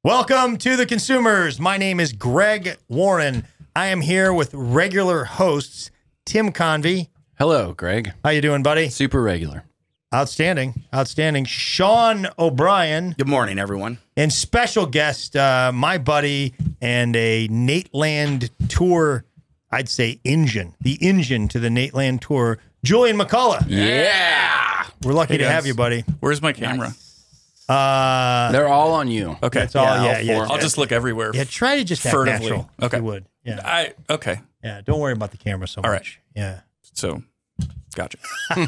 Welcome to The Consumers. My name is Greg Warren. I am here with regular hosts, Tim Convey. Hello, Greg. How you doing, buddy? Super regular. Outstanding. Sean O'Brien. Good morning, everyone. And special guest, my buddy and a Nateland Tour, I'd say the engine to the Nateland Tour, Julian McCullough. Yeah. We're lucky to have you, buddy. Where's my camera? They're all on you. Okay. That's all. Yeah. I'll just look everywhere. Yeah, try to just act furtively. natural. If Okay. you would. Yeah. Okay. Yeah. Don't worry about the camera so All much. right. Yeah. So, gotcha.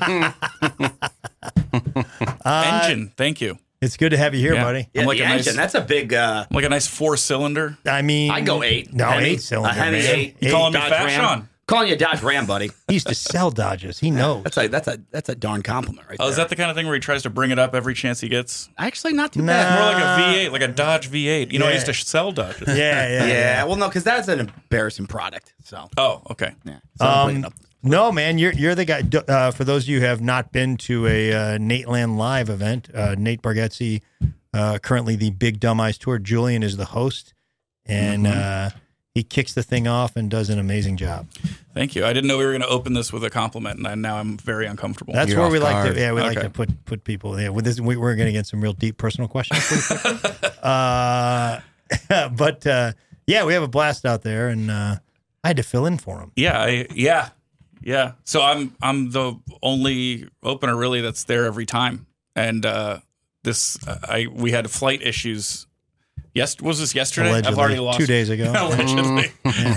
Engine. Thank you. It's good to have you here, Yeah. buddy. Yeah, I'm like the a engine, nice, that's a big... like a nice 4-cylinder. I mean, I go 8. No, Hemi, 8-cylinder. A Hemi man. 8. You calling me Dodge fat, Ram. Sean? Calling you a Dodge Ram, buddy. He used to sell Dodges. He knows. That's a darn compliment right there. Oh, is that the kind of thing where he tries to bring it up every chance he gets? Actually not too Nah. bad. More like a V8, like a Dodge V8. You know, I Yeah. used to sell Dodges. Yeah. Yeah, well, no, because that's an embarrassing product. So, Oh, okay. yeah. So I'm putting it up. No, man, you're the guy. For those of you who have not been to a Nateland Live event, Nate Bargatze, currently the Big Dumb Eyes Tour. Julian is the host, and he kicks the thing off and does an amazing job. Thank you. I didn't know we were going to open this with a compliment, and now I'm very uncomfortable. That's You're where off we like guard. to. Yeah, we like Okay. to put people. Yeah, with this, we're going to get some real deep personal questions. But yeah, we have a blast out there, and I had to fill in for him. Yeah. So I'm the only opener really that's there every time, and we had flight issues. Was this yesterday? Allegedly, I've already lost 2 days ago. Allegedly.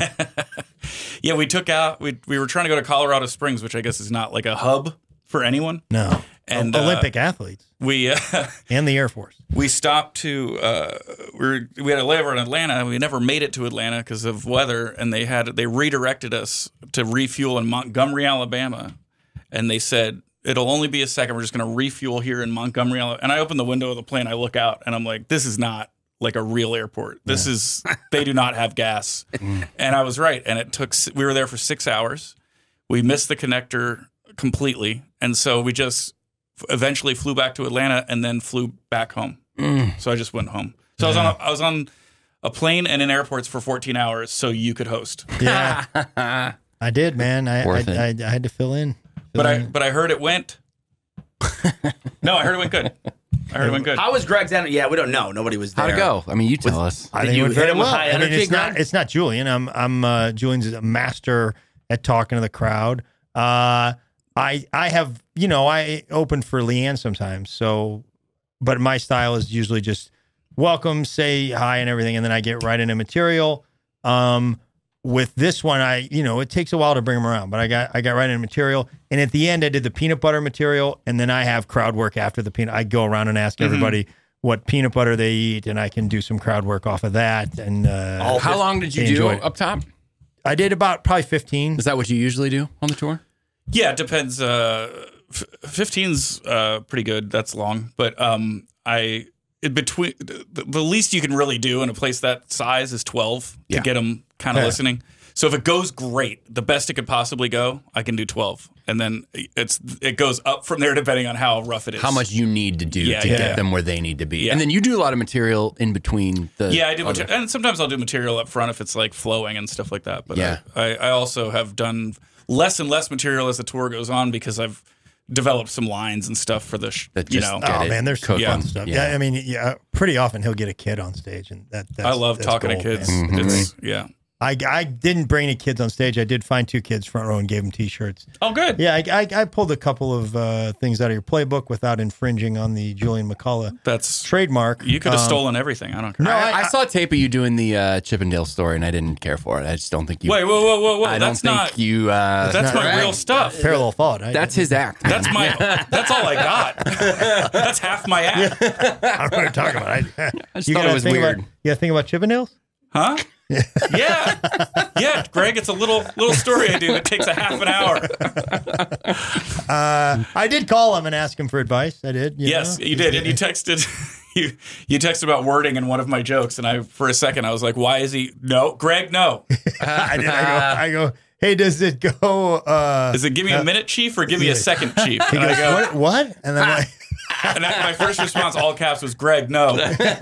Yeah, we took out. We were trying to go to Colorado Springs, which I guess is not like a hub for anyone. No, And Olympic athletes We and the Air Force. we stopped to we had a layover in Atlanta. We never made it to Atlanta because of weather, and they redirected us to refuel in Montgomery, Alabama, and they said it'll only be a second. We're just going to refuel here in Montgomery, Alabama. And I open the window of the plane, I look out, and I'm like, this is not like a real airport. This is they do not have gas, and I was right. And we were there for 6 hours. We missed the connector completely, and so we just eventually flew back to Atlanta and then flew back home. So I just went home. So I was on a plane and in airports for 14 hours so you could host. Yeah, I did, man. I had to fill in. But I heard it went. No, I heard it went good. How was Greg's energy? Yeah, we don't know. Nobody was there. How'd it go? I mean, you tell us. I Did think it you went hit very him with well. high I mean, energy, Greg? it's not Julian. I'm Julian's a master at talking to the crowd. I have, I open for Leanne sometimes. So, but my style is usually just welcome, say hi and everything. And then I get right into material. With this one, it takes a while to bring them around, but I got right into material. And at the end, I did the peanut butter material. And then I have crowd work after the peanut. I go around and ask everybody what peanut butter they eat. And I can do some crowd work off of that. And, How long did you do enjoy it. up top? I did about probably 15. Is that what you usually do on the tour? Yeah, it depends. 15's pretty good. That's long, but between the least you can really do in a place that size is 12 to get them kind of listening. So if it goes great, the best it could possibly go, I can do 12, and then it goes up from there depending on how rough it is. How much you need to do to get them where they need to be. Yeah. And then you do a lot of material in between the... Yeah, I do. And sometimes I'll do material up front if it's like flowing and stuff like that. But Yeah. I also have done less and less material as the tour goes on because I've developed some lines and stuff for the, That just Oh Get it man, there's some cooked. fun Yeah. stuff. Yeah. Yeah, I mean, pretty often he'll get a kid on stage, and that's I love that's talking gold, to kids. man. It's, yeah. I didn't bring any kids on stage. I did find 2 kids front row and gave them T-shirts. Oh, good. Yeah, I pulled a couple of things out of your playbook without infringing on the Julian McCullough That's trademark. you could have stolen everything. I don't care. No, I saw a tape of you doing the Chippendale story, and I didn't care for it. I just don't think you... Wait, whoa! I don't That's think not. you... That's my right. real stuff. Parallel thought. That's his act. That's my. That's all I got. That's half my act. I don't know what you're talking about. I just thought it was weird. You got to think about Chippendales? Huh? Yeah, Greg. It's a little story I do that takes a half an hour. I did call him and ask him for advice. I did. Yes, you did, and you texted. You texted about wording in one of my jokes, and for a second I was like, "Why is he no, Greg? No, I did. I go. Hey, does it go? Is it give me a minute, chief, or give me a second, chief?" He And I goes, go, what? And then And my first response, all caps, was Greg, no.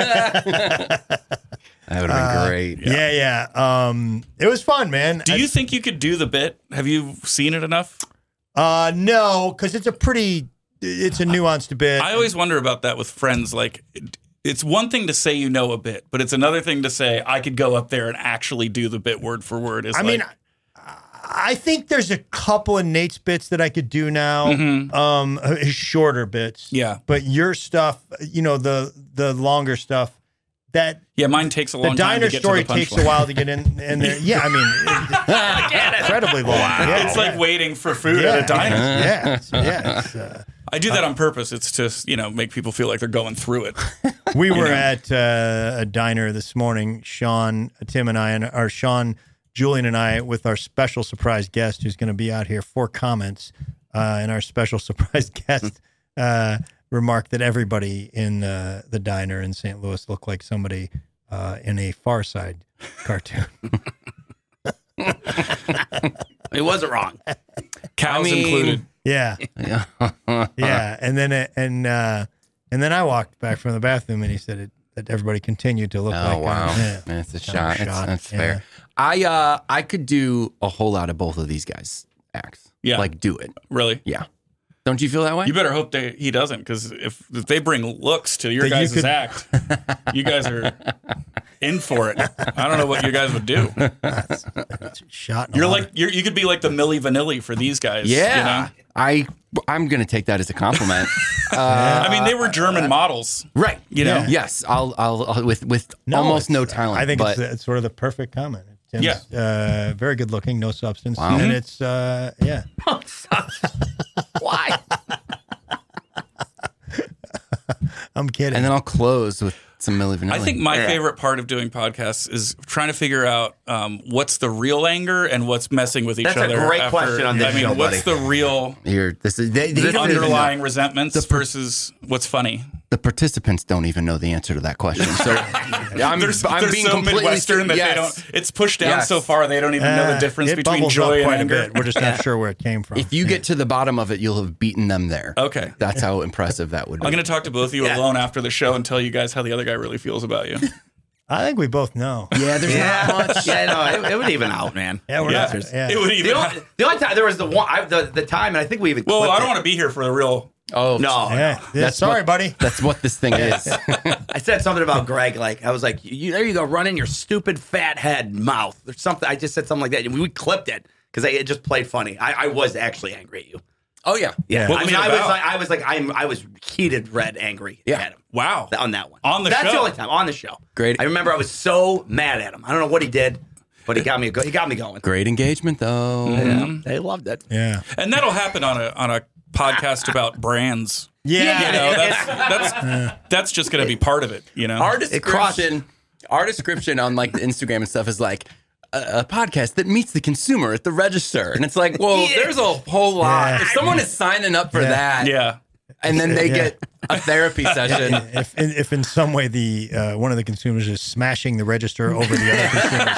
That would have been great. Yeah. It was fun, man. Do you think you could do the bit? Have you seen it enough? No, because it's a nuanced bit. I always wonder about that with friends. Like, it's one thing to say you know a bit, but it's another thing to say I could go up there and actually do the bit word for word. I think there's a couple of Nate's bits that I could do now, his shorter bits. Yeah. But your stuff, the longer stuff, mine takes a long time to get to the punchline. The diner story takes a while to get in there. Yeah, I mean, incredibly long. Yeah, it's like waiting for food at a diner. Yeah. I do that on purpose. It's to, make people feel like they're going through it. We were at a diner this morning, Sean, Julian and I, with our special surprise guest who's going to be out here for comments. And our special surprise guest remarked that everybody in the diner in St. Louis looked like somebody in a Far Side cartoon. He wasn't wrong. Cows included. Yeah. Yeah. And then I walked back from the bathroom and he said that everybody continued to look like. Oh, wow. That's a shot. That's fair. I could do a whole lot of both of these guys' acts. Yeah. Like, do it. Really? Yeah. Don't you feel that way? You better hope he doesn't, because if they bring looks to your guys' act, you guys are in for it. I don't know what you guys would do. That's shot. You could be like the Milli Vanilli for these guys. Yeah. I'm going to take that as a compliment. I mean, they were German models. Right. know? Yes. I'll with almost no talent. I think it's sort of the perfect comment. Tim's, very good looking, no substance. Wow. And it's, Why? I'm kidding. And then I'll close with some Milli Vanilli. I think my favorite part of doing podcasts is trying to figure out what's the real anger and what's messing with each other. That's a great question on this show, what's the real underlying resentments versus what's funny? The participants don't even know the answer to that question. So I'm being so completely Midwestern that they don't. It's pushed down so far they don't even know the difference between joy and anger. We're just not sure where it came from. If you get to the bottom of it, you'll have beaten them there. Okay, that's how impressive that would be. I'm going to talk to both of you alone after the show and tell you guys how the other guy really feels about you. I think we both know. Yeah, there's not much. Yeah, no, it would even out, man. Yeah, we're not. Yeah. It would even. The only time there was the time, and I think we even. Well, I don't want to be here for the real. Oh no! Yeah. Sorry, buddy. That's what this thing is. I said something about Greg. Like I was like, "There you go, run in your stupid fat head mouth." Or something. I just said something like that, and we clipped it because it just played funny. I was actually angry at you. Oh yeah. What was it about? I was heated, red, angry at him. Wow. On that one. That's the only time on the show. Great. I remember I was so mad at him. I don't know what he did, but he got me going. Great engagement though. Yeah, they loved it. Yeah. And that'll happen on a podcast about brands. Yeah. That's just going to be part of it, Our description on like the Instagram and stuff is like a podcast that meets the consumer at the register. And it's like, well, there's a whole lot. Yeah. If someone is signing up for that, and then they get a therapy session. If in some way the one of the consumers is smashing the register over the other consumer's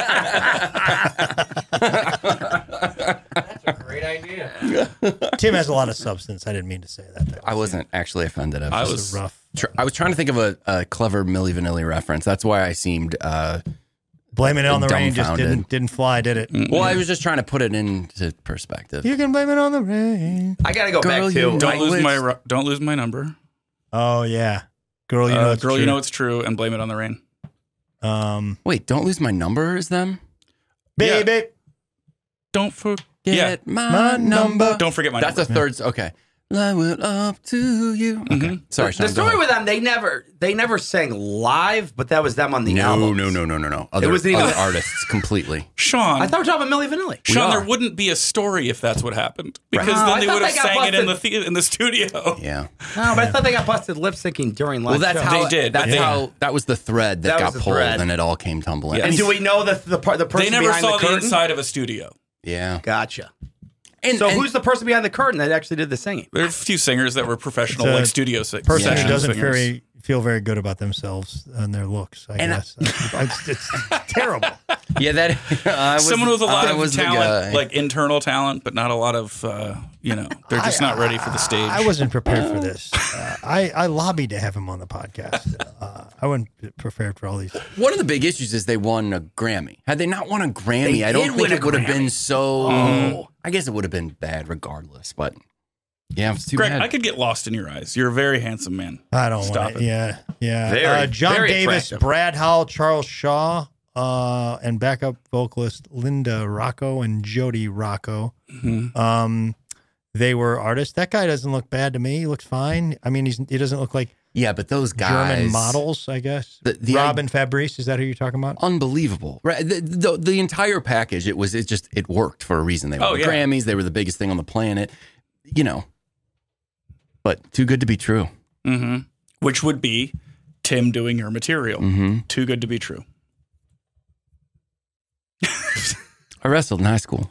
head. That's a great idea. Tim has a lot of substance. I didn't mean to say that. I wasn't actually offended. I was rough. I was trying to think of a clever Milli Vanilli reference. That's why I seemed blaming it on the rain just didn't fly, did it? Well, I was just trying to put it into perspective. You can blame it on the rain. I gotta go back to don't lose my number. Oh yeah, girl, you know it's true. You know it's true, and blame it on the rain. Wait, don't lose my number is them, baby. Don't forget my number. Don't forget my number. That's a third. Okay. I went up to you. Okay. Mm-hmm. Sorry, Sean, the story with them, they never sang live, but that was them on the album. No. It wasn't even other artists completely. Sean, I thought we were talking about Milli Vanilli. Sean, there wouldn't be a story if that's what happened, because then they would have sang it in the studio. Yeah. No, but I thought they got busted lip syncing during live. Well, that's show. how they did. That was the thread that got pulled, and it all came tumbling. And do we know the person they never behind saw the curtain? inside of a studio? Yeah. Gotcha. And who's the person behind the curtain that actually did the singing? There are a few singers that were professional, like studio singers. Person who doesn't feel very good about themselves and their looks. I guess it's terrible. Yeah, that Someone with a lot of the guy. talent, like internal talent, but not a lot of, they're just not ready for the stage. I wasn't prepared for this. I lobbied to have him on the podcast. I wasn't prepared for all these. One of the big issues is they won a Grammy. Had they not won a Grammy, I don't did think win a it would have been Grammy. so. I guess it would have been bad regardless, but yeah, it's too Greg, bad. I could get lost in your eyes. You're a very handsome man. I don't Stop want it. it. Yeah. Very, John very Davis, attractive. Brad Howell, Charles Shaw, and backup vocalist Linda Rocco and Jody Rocco. Mm-hmm. They were artists. That guy doesn't look bad to me. He looks fine. I mean, he doesn't look like yeah, but those guys, German models, I guess. The Robin Fabrice, is that who you're talking about? unbelievable. Right, the entire package. It worked for a reason. They won Oh, the yeah. Grammys. They were the biggest thing on the planet. But too good to be true. Mm-hmm. Which would be Tim doing your material. Mm-hmm. Too good to be true. I wrestled in high school.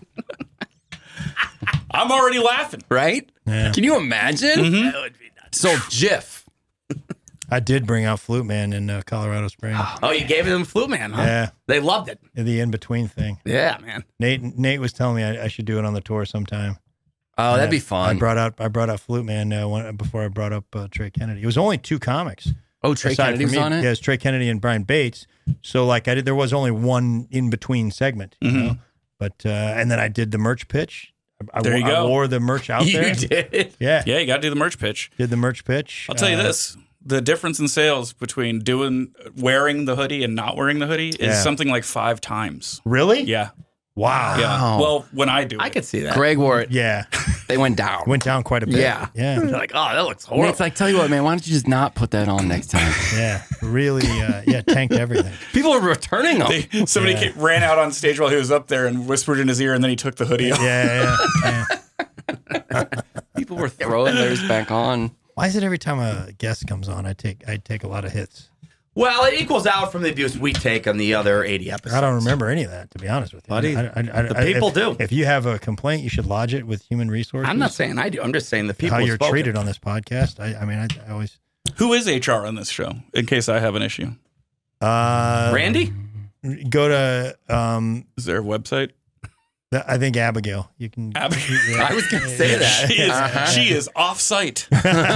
I'm already laughing. Right? Yeah. Can you imagine? Mm-hmm. That would be nuts. So Jiff. I did bring out Flute Man in Colorado Springs. Oh, you gave them Flute Man, huh? Yeah. They loved it. The in-between thing. Yeah, man. Nate was telling me I should do it on the tour sometime. Oh, that'd be I fun. brought out Flute Man before I brought up Trey Kennedy. It was only two comics. Oh, Trey aside Kennedy from was me. on it? Yeah, it's Trey Kennedy and Brian Bates. So like there was only one in between segment, you know? But and then I did the merch pitch. There you I go. wore the merch out You there. did. Yeah, Yeah, you got to do the merch pitch. did the merch pitch. I'll tell you this. The difference in sales between wearing the hoodie and not wearing the hoodie is Yeah. something like 5 times. Really? Yeah. Wow. Yeah. Wow. Well, when I do I it. could see that. Greg wore it. Yeah. They went down. Went down quite a bit. Yeah. Yeah. They're like, oh, that looks And horrible. it's like, tell you what, man, why don't you just not put that on next time? Yeah. Really. Tanked everything. People are returning them. Somebody ran out on stage while he was up there and whispered in his ear, and then he took the hoodie off. Yeah. People were throwing theirs back on. Why is it every time a guest comes on, I take a lot of hits? Well, it equals out from the abuse we take on the other 80 episodes. I don't remember any of that, to be honest with you. Buddy, the people do. If you have a complaint, you should lodge it with Human Resources. I'm not saying I do. I'm just saying the people how you're spoken. treated on this podcast. I always. Who is HR on this show, in case I have an issue? Randy? Go to Is there a website? I think Abigail. You can. Abigail. Yeah. I was going to say that. She is off site.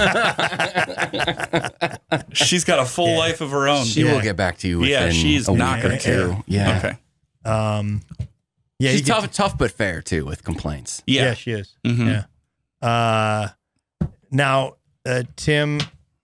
She's got a full life of her own. She will get back to you within Yeah, she's a not week or gonna two. care. Yeah. Okay. Yeah, She's you get- tough but fair, too, with complaints. Yeah, Yeah. she is. Mhm. Yeah. Now, Tim.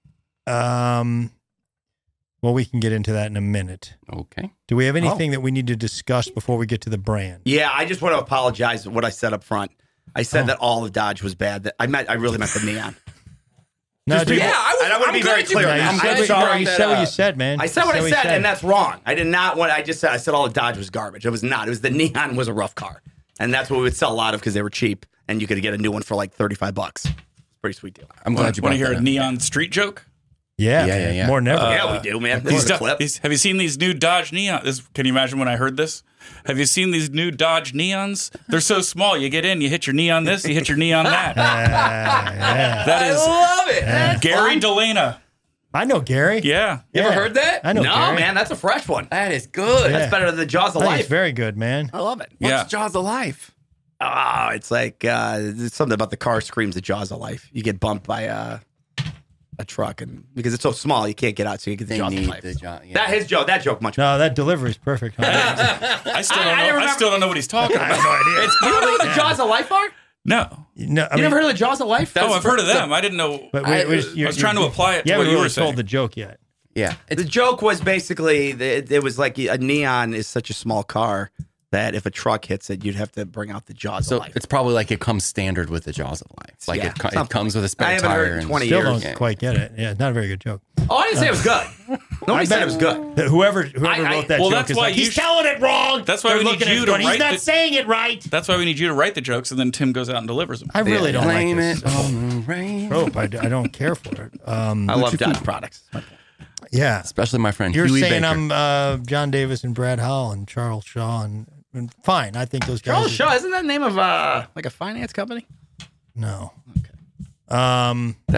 Well, we can get into that in a minute. Okay. Do we have anything that we need to discuss before we get to the brand? Yeah, I just want to apologize for what I said up front. I said that all of Dodge was bad. That I really meant the neon. No, dude. Yeah, I want to be very clear. No, you I'm said, sorry. you said what you said, man. I said what I You said, and that's wrong. I did not want. I said all of Dodge was garbage. It was not. It was the neon was a rough car, and that's what we would sell a lot of because they were cheap, and you could get a new one for like $35. It's a pretty sweet deal. I'm glad you Want brought to hear that a up. neon street joke? Yeah. More than ever. Yeah, we do, man. This is a clip. Have you seen these new Dodge Neon? Can you imagine when I heard this? Have you seen these new Dodge Neons? They're so small. You get in, you hit your knee on this, you hit your knee on that. Yeah. That is love it. That's Gary fun. Delana. I know Gary. Yeah. You ever Yeah. heard that? I know No, Gary. man, that's a fresh one. That is good. Yeah. That's better than the Jaws of I think it's Life. very good, man. I love it. Yeah. What's Jaws of Life? Oh, it's like it's something about the car screams the Jaws of Life. You get bumped by a truck, and because it's so small, you can't get out, so you get the They Jaws of need Life. the Jaws. Yeah. That joke much. No, that delivery's perfect. Huh? I still don't know what he's talking about. It's you don't know what the Jaws of Life are? No. No, I You mean, never heard of the Jaws of Life? Oh, I've heard of them. I didn't know. but I you're was trying to apply it to you what haven't you really were saying. told the joke yet. Yeah. The joke was basically it was like a neon is such a small car that if a truck hits it, you'd have to bring out the Jaws So of Life. it's probably like it comes standard with the Jaws of Life. Like Yeah, it something comes with a I spare haven't heard tire. it in and 20 Still years. don't quite get it. Yeah, it's not a very good joke. Oh, I didn't say it was good. Nobody said it was good. Whoever I- wrote that well, joke that's is why like, you he's should- telling it wrong. That's why They're we need looking at you it to going, He's write not the- saying it right. That's why we need you to write the jokes, and then Tim goes out and delivers them. I really don't like Blame this it on the rain. trope. I don't care for it. I love Dodge products. Yeah. Especially my friend You're Huey saying Baker. I'm John Davis and Brad Hall and Charles Shaw and fine. I think those guys. Charles Shaw, isn't that the name of like a finance company? No. Okay. Um. That-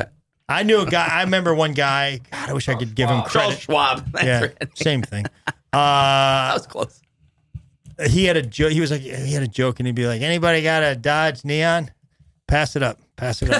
I knew a guy. I remember one guy. God, I wish I could give him Charles credit. Schwab. That's Yeah, right. same thing. That was close. He had a joke. He had a joke, and he'd be like, "Anybody got a Dodge Neon? Pass it up. Pass it up."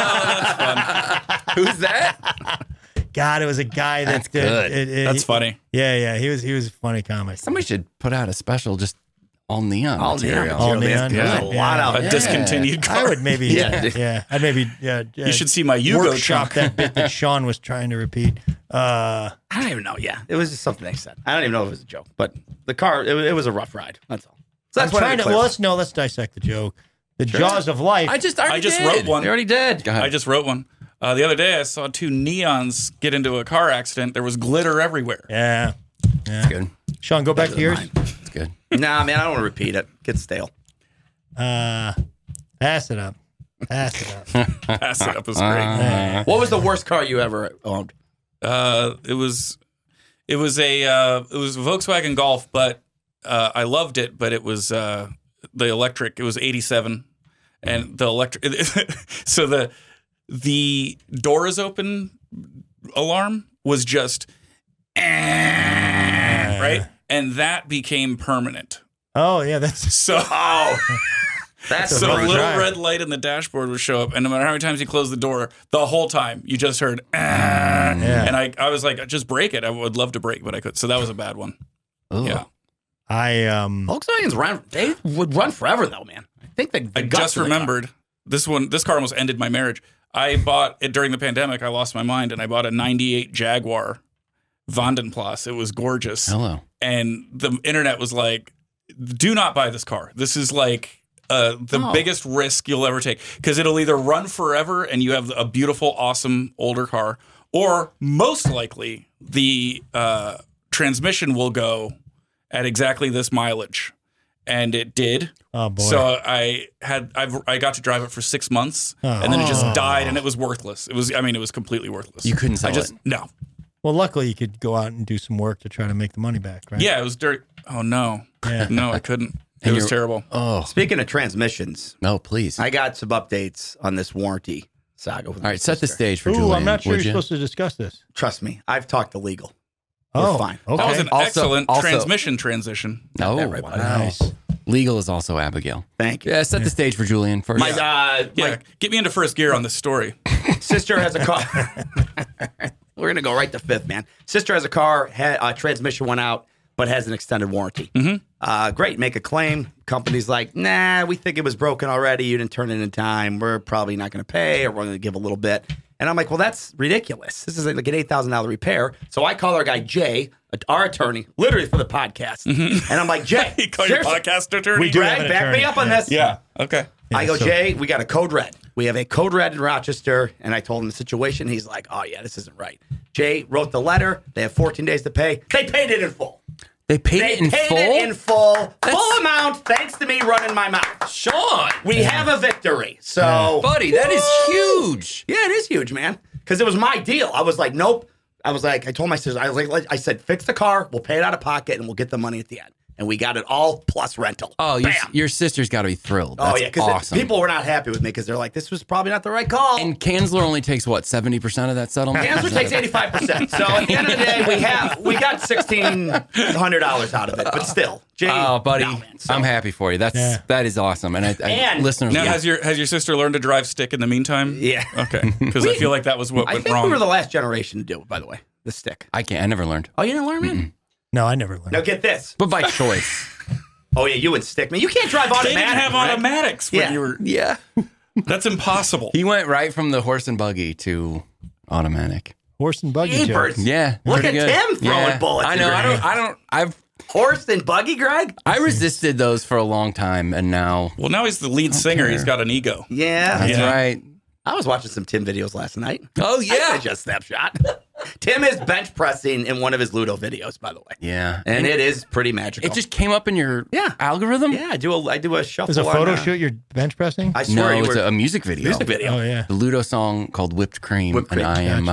Who's that? God, it was a guy That's good. That's funny. Yeah. He was a funny comic. Somebody should put out a special just all neon All material. neon. All There's neon. a lot out A there. discontinued car. I would maybe, I'd maybe, You should see my Yugo workshop trunk. that bit that Sean was trying to repeat. I don't even know. Yeah, it was just something they said. I don't even know if it was a joke, but the car, it was a rough ride. That's all. So that's I'm trying to. clear. Well, let's dissect the joke. The jaws of life. I just wrote one. You already did. Go ahead. I just wrote one. The other day, I saw 2 neons get into a car accident. There was glitter everywhere. Yeah. Good. Sean, go back to yours. It's good. Nah, man, I don't want to repeat it. Gets stale. Pass it up. Pass it up. Pass it up was great. What was the worst car you ever owned? It was a Volkswagen Golf, but I loved it. But it was the electric. It was 87, and the electric. So the door is open alarm was just right, and that became permanent. Oh yeah, that's So That's a so rough a little drive. red light in the dashboard would show up, and no matter how many times you close the door, the whole time you just heard. And I was like, just break it. I would love to break, but I could. So that was a bad one. Ooh. Yeah. Volkswagens run. They would run forever, though, man. I think the I guts just of the car. remembered this car almost ended my marriage. I bought it during the pandemic. I lost my mind, and I bought a '98 Jaguar Vandenplas. It was gorgeous. Hello. And the internet was like, "Do not buy this car. This is like the biggest risk you'll ever take because it'll either run forever and you have a beautiful, awesome older car, or most likely the transmission will go at exactly this mileage." And it did. Oh boy. So I got to drive it for 6 months, and then it just died, and it was worthless. It was completely worthless. You couldn't sell it. No. well, luckily you could go out and do some work to try to make the money back, right? Yeah, it was dirt. Oh no. Yeah. No, I couldn't. It was terrible. Oh, Speaking of transmissions, no, please. I got some updates on this warranty saga. With All my right, set the sister. stage for Ooh, Julian. I'm not sure would you're you? supposed to discuss this. Trust me, I've talked to legal. Oh, We're fine. okay. That was an Also- excellent also- transmission transition. No, that right, buddy. Nice. legal is also Abigail. Thank you. Yeah, set the stage for Julian first. My, Yeah, get me into first gear on this story. my sister has a car. We're gonna go right to fifth, man. Sister has a car. Transmission went out, but has an extended warranty. Great. Make a claim. Company's like, nah, we think it was broken already. You didn't turn it in time. We're probably not going to pay, or we're going to give a little bit. And I'm like, well, that's ridiculous. This is like an $8,000 repair. So I call our guy Jay, our attorney, literally for the podcast, and I'm like, Jay, You call your seriously, podcast attorney? We do have Greg, an back attorney. me up on this. Yeah. Okay. I go, so- Jay, we got a code red. We have a code red in Rochester. And I told him the situation. He's like, oh, yeah, this isn't right. Jay wrote the letter. They have 14 days to pay. They paid it in full. They paid They it in paid full? it in full. Full amount, thanks to me running my mouth. Sean! We have a victory. So, Buddy, that is huge. yeah, it is huge, man. Because it was my deal. I was like, nope. I was like, I told my sister, I said, fix the car. We'll pay it out of pocket and we'll get the money at the end. And we got it all plus rental. Oh, Bam. your sister's got to be thrilled. That's Oh, yeah, because awesome. people were not happy with me because they're like, this was probably not the right call. And Kanzler only takes, what, 70% of that settlement? Answer takes 85%. So at the end of the day, we got $1,600 out of it, but still, Jay. Oh, buddy, no, man. So- I'm happy for you. That is awesome. And And- listeners, Now, yeah. has your sister learned to drive stick in the meantime? Yeah. Okay. Because I feel like that was what I went think wrong. we were the last generation to do it, by the way, the stick. I never learned, Oh, you didn't learn, man? No, I never learned. Now get this. but by choice. Oh, yeah, you would stick me. You can't drive They automatic. didn't have Greg. automatics when Yeah. you were. Yeah, That's impossible. he went right from the horse and buggy to automatic. Horse and buggy Jeepers. jokes. Yeah, Look pretty at good. Tim throwing bullets I know. in your Horse and buggy, Greg? I resisted those for a long time, and now Well, now he's the lead singer. care. He's got an ego. Yeah. that's Yeah. right. I was watching some Tim videos last night. Oh I just snapshot. Tim is bench pressing in one of his Ludo videos, by the way. Yeah, And it is pretty magical. it just came up in your algorithm. Yeah, I do a shuffle. There's a photo on, shoot you're bench pressing? I swear No, you it's were a music video. music video. Oh, yeah. The Ludo song called "Whipped Cream," Whipped Cream, and I am.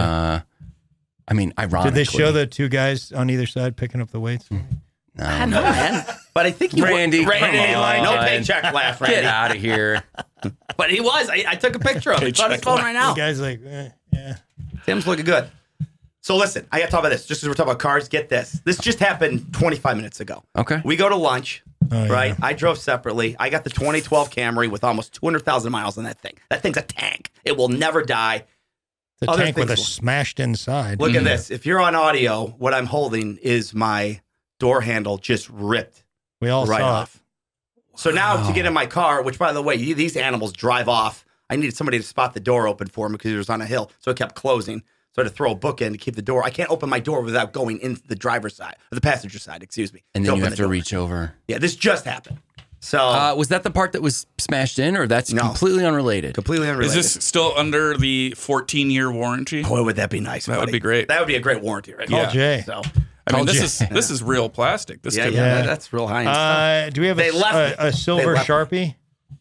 I mean, ironically, Did they show the two guys on either side picking up the weights? I know, man. But I think you Randy, Randy, come like, no on. paycheck laugh, Randy. Get out of here. But he was. I took a picture of it. It's on his Paycheck phone laugh. right now. The guy's like, Yeah. Tim's looking good. So listen, I got to talk about this. Just as we're talking about cars, get this. This just happened 25 minutes ago. Okay. We go to lunch, Oh, right? yeah. I drove separately. I got the 2012 Camry with almost 200,000 miles on that thing. That thing's a tank. It will never die. The Other tank with a things- smashed inside. Look at this. If you're on audio, what I'm holding is my door handle just ripped We all right saw off. So now to get in my car, which by the way, these animals drive off. I needed somebody to spot the door open for me because it was on a hill. So it kept closing. So I had to throw a book in to keep the door. I can't open my door without going into the driver's side, or the passenger side, excuse me. And to then you open have the to door. reach over. Yeah, this just happened. So Was that the part that was smashed in, or that's No. completely unrelated? completely unrelated. Is this still under the 14-year warranty? Boy, would that be nice. That would buddy. be great. That would be a great warranty, right? Call Yeah. Jay. So I mean, Call this is real plastic. This yeah, could yeah, Yeah. that's real high end stuff. Do we have They a left me. silver They left me. Sharpie?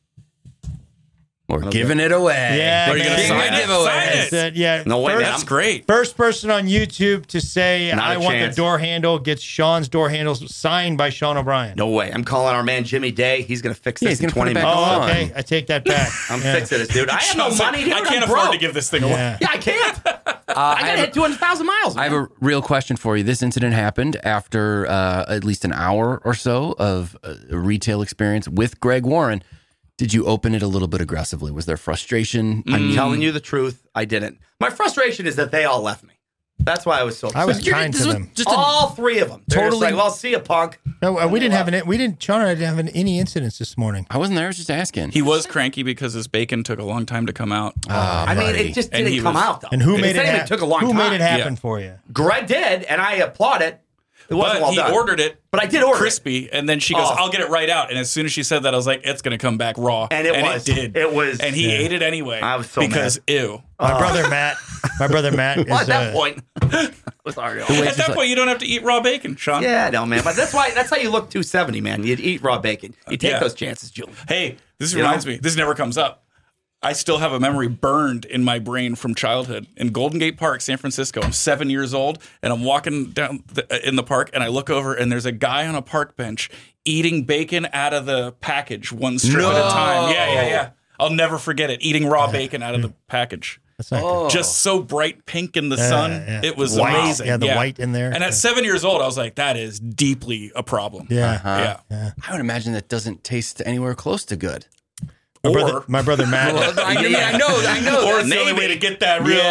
We're giving it away. Yeah, Are you going to man. sign it? Giveaway. Sign I it. said, yeah. No way, first, man. That's great. First person on YouTube to say, Not I a want chance. the door handle, gets Sean's door handles signed by Sean O'Brien. No way. I'm calling our man Jimmy Day. He's going to fix Yeah, this he's in gonna 20 put it back minutes. Oh, on. okay. I take that back. I'm Yeah. fixing this, dude. I have no Sean's like, money, dude. I I'm can't afford broke. to give this thing away. Yeah. Yeah, I can't. I got 200,000 miles. I have a real question for you. This incident happened after at least an hour or so of a retail experience with Greg Warren. Did you open it a little bit aggressively? Was there frustration? I'm telling you the truth. I didn't. My frustration is that they all left me. That's why I was so upset. I was kind This to was them. just a- all three of them. They're just Totally- like, well, see you, punk. No, we didn't have Sean and I didn't have any incidents this morning. I wasn't there. I was just asking. He was cranky because his bacon took a long time to come out. I mean, buddy. it just And didn't he come was- out, though. And who It made it even happen? took a long Who time. made it happen Yeah. for you? Greg did, and I applaud it. It wasn't But well he done. ordered it. But I did order it. crispy, and then she goes, Oh. "I'll get it right out." And as soon as she said that, I was like, "It's going to come back raw," And it was. It did. It was- and he Yeah. ate it anyway. I was so because mad. ew. My brother Matt is Well, at that point, it was already over. At that point, you don't have to eat raw bacon, Sean. Yeah, no, man. But that's how you look 270, man. You'd eat raw bacon. You take Yeah. those chances, Julian. Hey, this You reminds know? me. This never comes up. I still have a memory burned in my brain from childhood in Golden Gate Park, San Francisco. I'm 7 years old, and I'm walking down in the park, and I look over, and there's a guy on a park bench eating bacon out of the package, one strip at a time. Yeah. I'll never forget it. Eating raw bacon out of the package. That's not good. Just so bright pink in the sun. yeah. It was White. amazing. Yeah, the white in there. And at 7 years old, I was like, that is deeply a problem. Yeah. Yeah. I would imagine that doesn't taste anywhere close to good. My brother Matt. I know. Or it's the only way to get that real.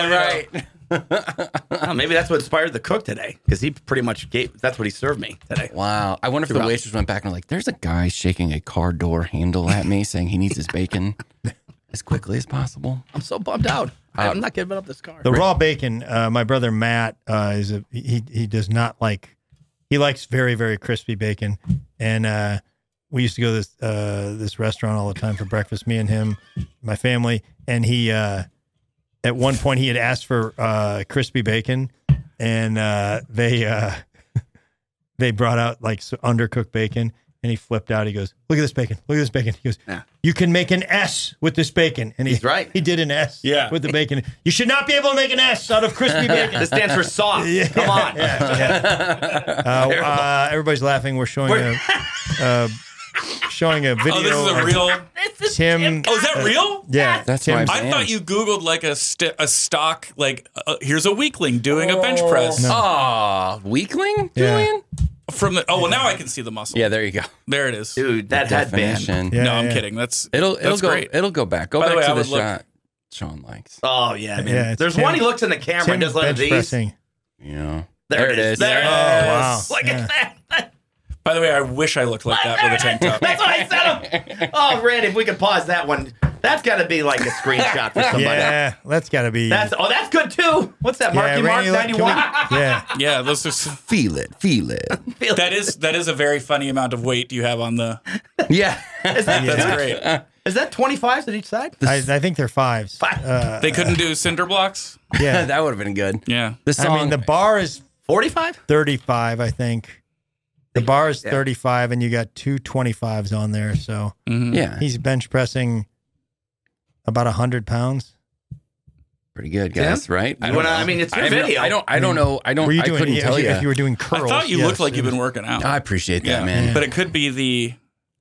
Oh, maybe that's what inspired the cook today, because he pretty much that's what he served me today. Wow. I wonder if the Throughout. waitress went back and like, there's a guy shaking a car door handle at me saying he needs his bacon as quickly as possible. I'm so bummed out. I'm not giving up this car. The raw bacon, my brother Matt he does not like. He likes very, very crispy bacon, and we used to go to this restaurant all the time for breakfast. Me and him, my family, and he at one point he had asked for crispy bacon, and they brought out like undercooked bacon. And he flipped out. He goes, "Look at this bacon! Look at this bacon!" He goes, Yeah. "You can make an S with this bacon." And He's right. He did an S. Yeah. With the bacon. You should not be able to make an S out of crispy bacon. This stands for soft. Come on. Everybody's laughing. We're showing a video. Oh, this is a of real. Tim. Oh, is that real? Yeah, That's Tim. why I'm I saying. thought you Googled like a stock, like, here's a weakling doing a bench press. Oh, weakling, Yeah. Julian? From the, well, now I can see the muscle. Yeah, there you go. There it is. Dude, that headband. Definition. Yeah, no, I'm yeah. kidding. That's It'll that's go. great. It'll go back. Go By the back way, to I the would look- shot Sean likes. Oh, yeah, man. Yeah, it's There's Tim- one he looks in the camera and Tim does one of bench these. pressing. Yeah. There it is. There it is. Oh, wow. Look Yeah. at that. By the way, I wish I looked like that with a tank top. That's what I said. Oh, Randy, if we could pause that one. That's got to be like a screenshot for somebody. Yeah, that's got to be. That's good too. What's that? yeah, Marky Mark Randy, look, 91. yeah. Yeah, those are. Feel it. That is a very funny amount of weight you have on the. Yeah. Is that, That's great. is that 25s at each side? I think they're fives. They couldn't do cinder blocks. Yeah. That would have been good. Yeah. The song. I mean, the bar is 45? 35, I think. The bar is Yeah. 35, and you got two 25s on there. So yeah, he's bench pressing about 100 pounds. pretty good, guys. Right? You wanna- I mean, it's your video. I don't know. I don't. Were you I doing? couldn't tell you. If you were doing I curls, thought you yes, looked like it you've was- been working out. I appreciate that, Yeah. man. But it could be the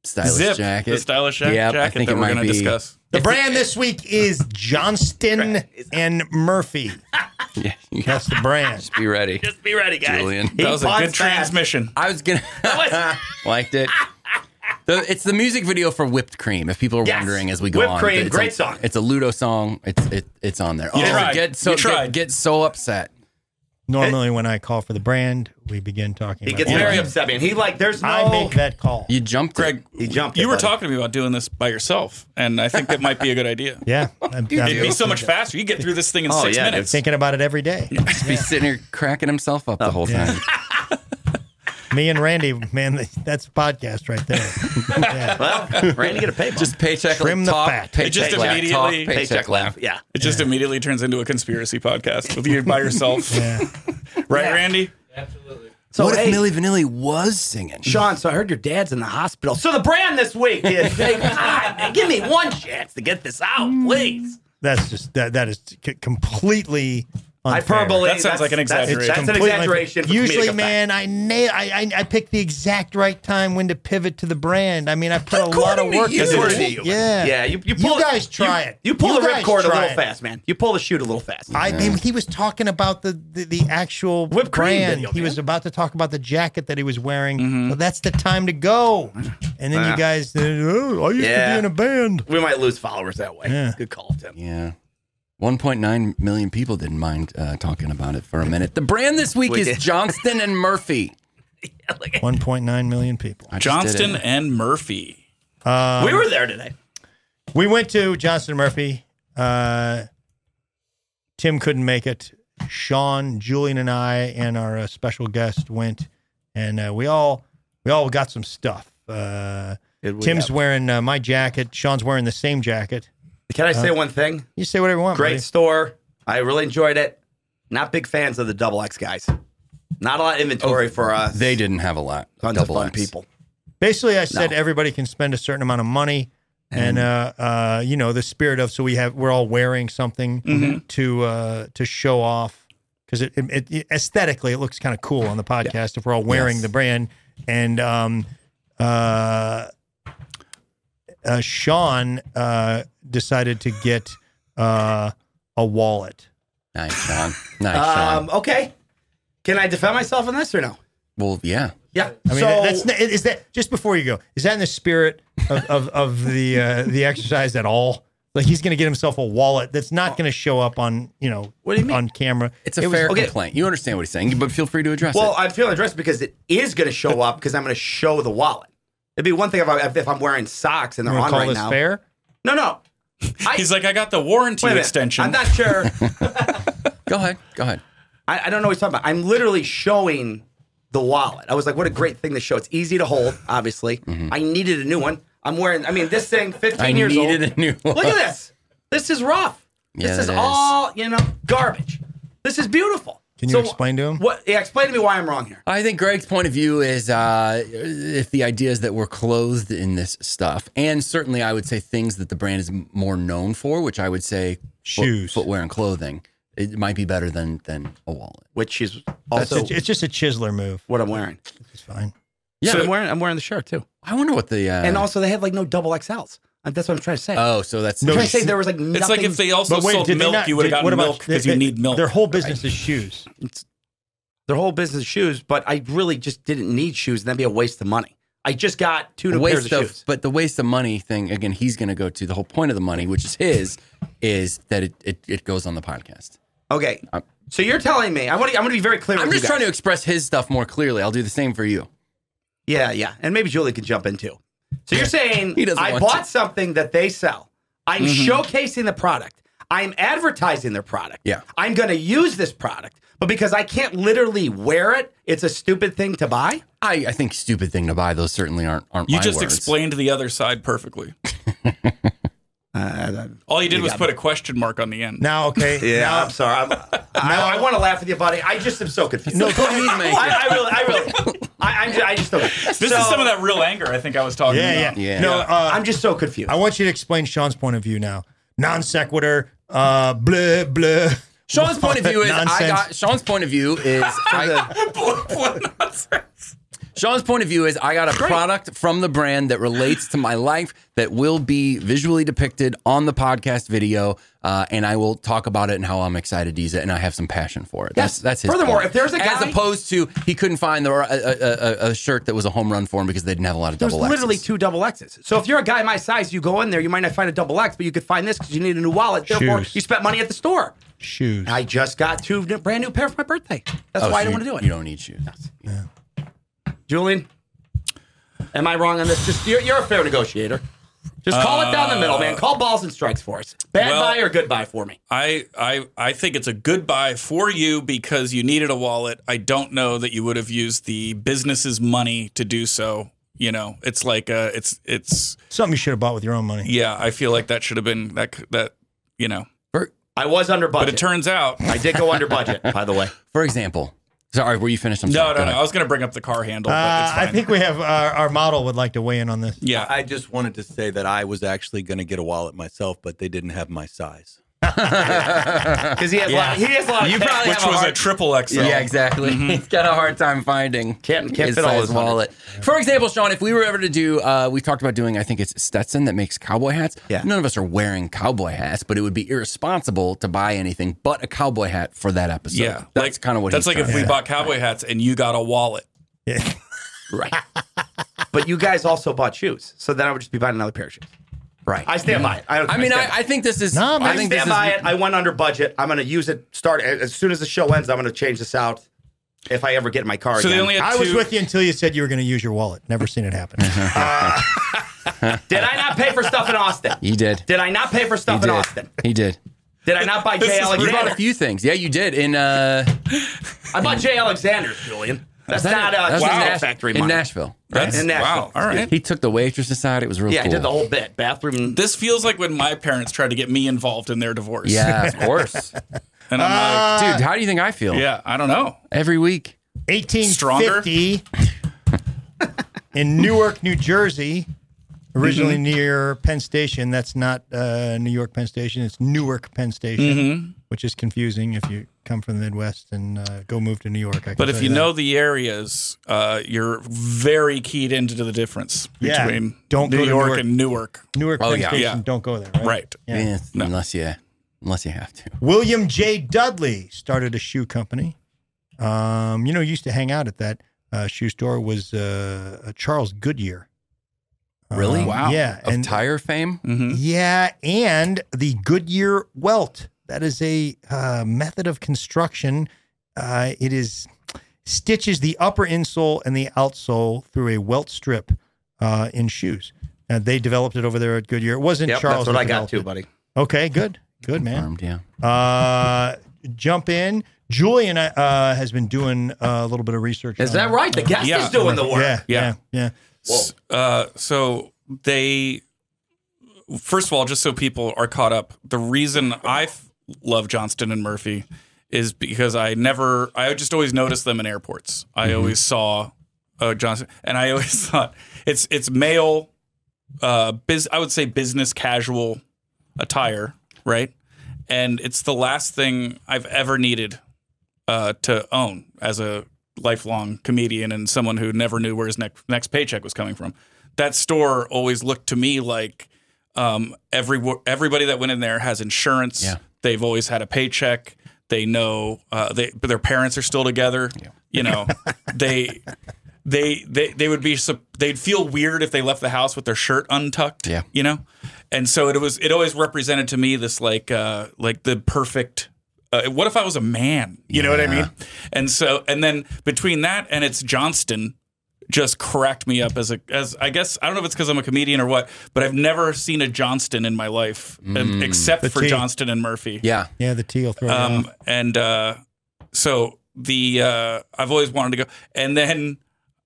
stylish Zip, jacket. the stylish Yep, I jacket think that it we're might going to be- discuss. The brand this week is Johnston and Murphy. Yeah, you That's the brand. be ready. Just be ready, guys. Julian. He That was a puns good fast. transmission. I was gonna liked it. It's the music video for Whipped Cream. If people are Yes. wondering as we go Whipped on, Cream, It's great song. It's a Ludo song. It's on there. You tried. You tried. Get so upset. Normally, when I call for the brand, we begin talking He about gets the very brand. upset, man. He like, there's no. I make that call. You jumped, Greg, He jumped. you it, were buddy. talking to me about doing this by yourself, and I think that might be a good idea. Yeah. It'd be so much faster. You get through this thing in Oh, 6 yeah, minutes. Thinking about it every day. Be sitting here cracking himself up the whole yeah. time. Me and Randy, man, that's a podcast right there. Yeah. Well, Randy, get a pay bump. Just paycheck Trim the talk, fat. paycheck It just laugh, immediately- talk, paycheck paycheck laugh. laugh. Yeah. It just immediately turns into a conspiracy podcast with you by yourself. Yeah. Right, Yeah. Randy? So, What hey, if Milli Vanilli was singing? Sean, so I heard your dad's in the hospital. So the brand this week is, hey, God, man, give me one chance to get this out, please. That's just, that is completely unfair. Hyperbole. That sounds like an exaggeration. That's an Completely exaggeration. unfair. for Usually, comedic man, I pick the exact right time when to pivot to the brand. I mean, I put a lot of According to work you. into According to it. you. Yeah. Yeah, you pull You guys try it. You pull You the guys ripcord a try little it. fast, man. You pull the shoot a little fast. I mean, he was talking about the actual Whipped cream brand. video, he man. was about to talk about the jacket that he was wearing. Well, that's the time to go. And then you guys, I used to Yeah. be in a band. We might lose followers that way. Yeah. Good call, Tim. Yeah. 1.9 million people didn't mind talking about it for a minute. The brand this week We is did. Johnston and Murphy. 1.9 million people. I just did Johnston it. and Murphy. We were there today. We went to Johnston Murphy. Tim couldn't make it. Sean, Julian, and I, and our special guest went, and we all got some stuff. Tim's wearing my jacket. Sean's wearing the same jacket. Can I say one thing? You say whatever you want. Great buddy. store. I really enjoyed it. Not big fans of the double X guys. Not a lot of inventory for us. They didn't have a lot. Tons of Double fun X. people. Basically, I said No. everybody can spend a certain amount of money, and the spirit of we're all wearing something to show off because it aesthetically it looks kind of cool on the podcast if we're all wearing Yes. the brand. And Sean decided to get a wallet. Nice, Sean. Nice, Sean. Okay. Can I defend myself on this or no? Well, yeah. Yeah. I mean, is that just before you go? Is that in the spirit of the exercise at all? Like he's going to get himself a wallet that's not going to show up on What do you mean? on camera. It's a It was- fair okay. complaint. You understand what he's saying, but feel free to address Well, it. I'm feeling addressed because it is going to show up because I'm going to show the wallet. It'd be one thing if I'm wearing socks and You they're want on to call right this now. fair? No. He's like, I got the warranty Wait a minute. extension. I'm not sure. Go ahead. I don't know what he's talking about. I'm literally showing the wallet. I was like, what a great thing to show. It's easy to hold, obviously. I needed a new one. I'm wearing, this thing, 15 I years old. needed a new one. Look at this. This is rough. Yeah, This is it is. all, garbage. This is beautiful. Can you explain to him? What? Yeah, explain to me why I'm wrong here. I think Greg's point of view is if the idea is that we're clothed in this stuff, and certainly I would say things that the brand is more known for, which I would say Shoes. footwear, and clothing, it might be better than a wallet. Which is That's also it's just a chiseler move. what I'm wearing. It's fine. Yeah, So but I'm wearing the shirt too. I wonder what the And also they have like no double XLs. That's what I'm trying to say. oh, so that's I'm trying to say there was like nothing. it's like if they also sold did they milk, not- you would have did- what gotten about- milk because you need milk. Their whole business is shoes. their whole business is shoes, but I really just didn't need shoes. And that'd be a waste of money. I just got two new pairs of shoes. But the waste of money thing again, he's going to go to the whole point of the money, which is his, is that it goes on the podcast. Okay. So you're telling me, I'm going to be very clear I'm with just you trying guys. to express his stuff more clearly. I'll do the same for you. Yeah. And maybe Julie can jump in too. So you're saying He doesn't I want bought to. something that they sell. I'm showcasing the product. I'm advertising their product. Yeah. I'm going to use this product. But because I can't literally wear it, it's a stupid thing to buy? I think stupid thing to buy. Those certainly aren't You my just words. explained the other side perfectly. All you did was put a question mark on the end. Now, okay. Yeah, Now, I'm sorry. I want to laugh with you, buddy. I just am so confused. No, go ahead. I just don't. This is some of that real anger I think I was talking yeah. about. Yeah. No, I'm just so confused. I want you to explain Sean's point of view now. Non sequitur, blah, blah. Sean's point of view is Nonsense. Sean's point of view is Sean's point of view is I got a product from the brand that relates to my life that will be visually depicted on the podcast video, and I will talk about it and how I'm excited to use it, and I have some passion for it. Yes. That's his Furthermore, point. if there's a guy- As opposed to he couldn't find a shirt that was a home run for him because they didn't have a lot of There's double X's. literally 2 double X's. So if you're a guy my size, you go in there, you might not find a double X, but you could find this because you need a new wallet. Therefore, Shoes. you spent money at the store. Shoes. I just got 2 brand new pair for my birthday. That's why I didn't want to do it. You don't need shoes. Julian, am I wrong on this? Just you're a fair negotiator. Just call it down the middle, man. Call balls and strikes for us. Bad Well- buy or good buy for me. I think it's a good buy for you because you needed a wallet. I don't know that you would have used the business's money to do so. You know, it's like it's Something you should have bought with your own money. yeah. I feel like that should have been that you know. I was under budget. But it turns out I did go under budget, by the way. For example, sorry, were you finished? I'm no. sorry. Go I ahead. was going to bring up the car handle, but it's I fine. think we have our model would like to weigh in on this. yeah. I just wanted to say that I was actually going to get a wallet myself, but they didn't have my size. Because he has a lot of You cash. probably Which have a was a hard- triple XL. Yeah, exactly. He's got a hard time finding Can't his fit all size his wallet. For example, Sean, if we were ever to do, we talked about doing, I think it's Stetson that makes cowboy hats. Yeah. None of us are wearing cowboy hats, but it would be irresponsible to buy anything but a cowboy hat for that episode. Yeah, That's kind of what that's he's like if trying we to bought cowboy hats and you got a wallet. Yeah. Right. But you guys also bought shoes. So then I would just be buying another pair of shoes. Right. I stand by it. I think this is. No, man. I I think this stand is. by it. I went under budget. I'm going to use it. Start as soon as the show ends. I'm going to change this out if I ever get in my car So again. they only had I was two- with you until you said you were going to use your wallet. Never seen it happen. Did I not pay for stuff in Austin? He did. Did I not pay for stuff in did. Austin? He did. Did I not buy Jay is You bought a Alexander? few things. Yeah, you did. In I bought Jay Alexander's, Julian. That's not that's Wow. in Nash- Factory in money. Nashville. That's In Nashville. wow. All right. He took the waitress aside. It was real Yeah, cool. I did the whole bit. Bathroom. This feels like when my parents tried to get me involved in their divorce. Yeah, of course. And I'm Dude, how do you think I feel? like, yeah, I don't know. Every week. 1850 in Newark, New Jersey, originally near Penn Station. That's not New York Penn Station. It's Newark Penn Station, which is confusing if you come from the Midwest and go move to New York. I can But if tell you that. know the areas, you're very keyed into the difference Yeah, between don't New go to York Newark. and Newark. Newark Oh, Penn yeah. Station, Yeah. don't go there. Right. Right. Yeah. Yeah, No. unless you have to. William J. Dudley started a shoe company. Used to hang out at that shoe store was Charles Goodyear. Really? Wow. Yeah. Of tire fame? Mm-hmm. Yeah, and the Goodyear welt. That is a method of construction. It stitches the upper insole and the outsole through a welt strip in shoes. They developed it over there at Goodyear. It wasn't Yep, Charles. that's what that I got developed too, it. buddy. Okay, good, man. Armed, yeah. Jump in. Julian has been doing a little bit of research. Is on that right? The guest Yeah. is doing the work. Yeah. So they, first of all, just so people are caught up, the reason I love Johnston and Murphy is because I just always noticed them in airports. I always saw Johnston, and I always thought it's male, I would say business casual attire, right? And it's the last thing I've ever needed to own as a lifelong comedian and someone who never knew where his next paycheck was coming from. That store always looked to me like everybody that went in there has insurance. Yeah. They've always had a paycheck. They know but their parents are still together. Yeah. You know, they would be they'd feel weird if they left the house with their shirt untucked. Yeah. You know, and so it always represented to me this like the perfect. What if I was a man? You know what I mean? And then between that and it's Johnston just cracked me up as I guess, I don't know if it's because I'm a comedian or what, but I've never seen a Johnston in my life except The for T. Johnston and Murphy. Yeah. Yeah, the T will throw you off. And so I've always wanted to go. And then,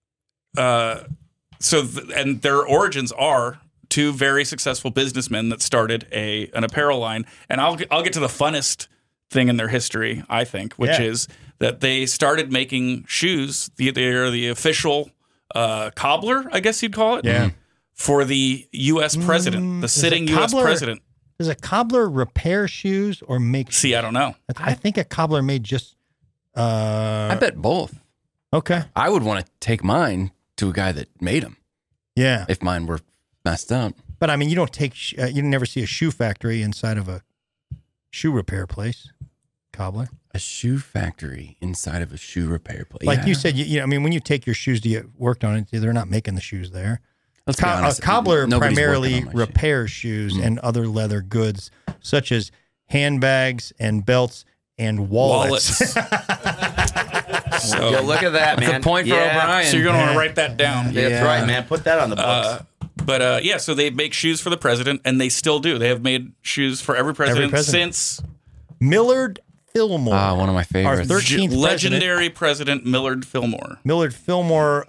and their origins are two very successful businessmen that started an apparel line. And I'll get to the funnest thing in their history, I think, which Yeah. is that they started making shoes. They're the official cobbler, I guess you'd call it. Yeah. For the U.S. president, the is sitting a U.S. cobbler- president. Does a cobbler repair shoes or make? See, I don't know. I think a cobbler made just. I bet both. Okay. I would want to take mine to a guy that made them. Yeah. If mine were messed up. But I mean, you don't take, you never see a shoe factory inside of a shoe repair place, cobbler. A shoe factory inside of a shoe repair place. Like you said, I mean, when you take your shoes to get worked on it, they're not making the shoes there. Let's be honest, A cobbler nobody's primarily working on my repairs shoes and other leather goods, such as handbags and belts and wallets. So, Yo, look at that, man. That's a point for O'Brien. so you're going to want to write that down. That's Yeah. right, man. Put that on the books. But yeah, so they make shoes for the president, and they still do. They have made shoes for every president, since Millard Fillmore. One of my favorites. Our 13th legendary president Millard Fillmore. Millard Fillmore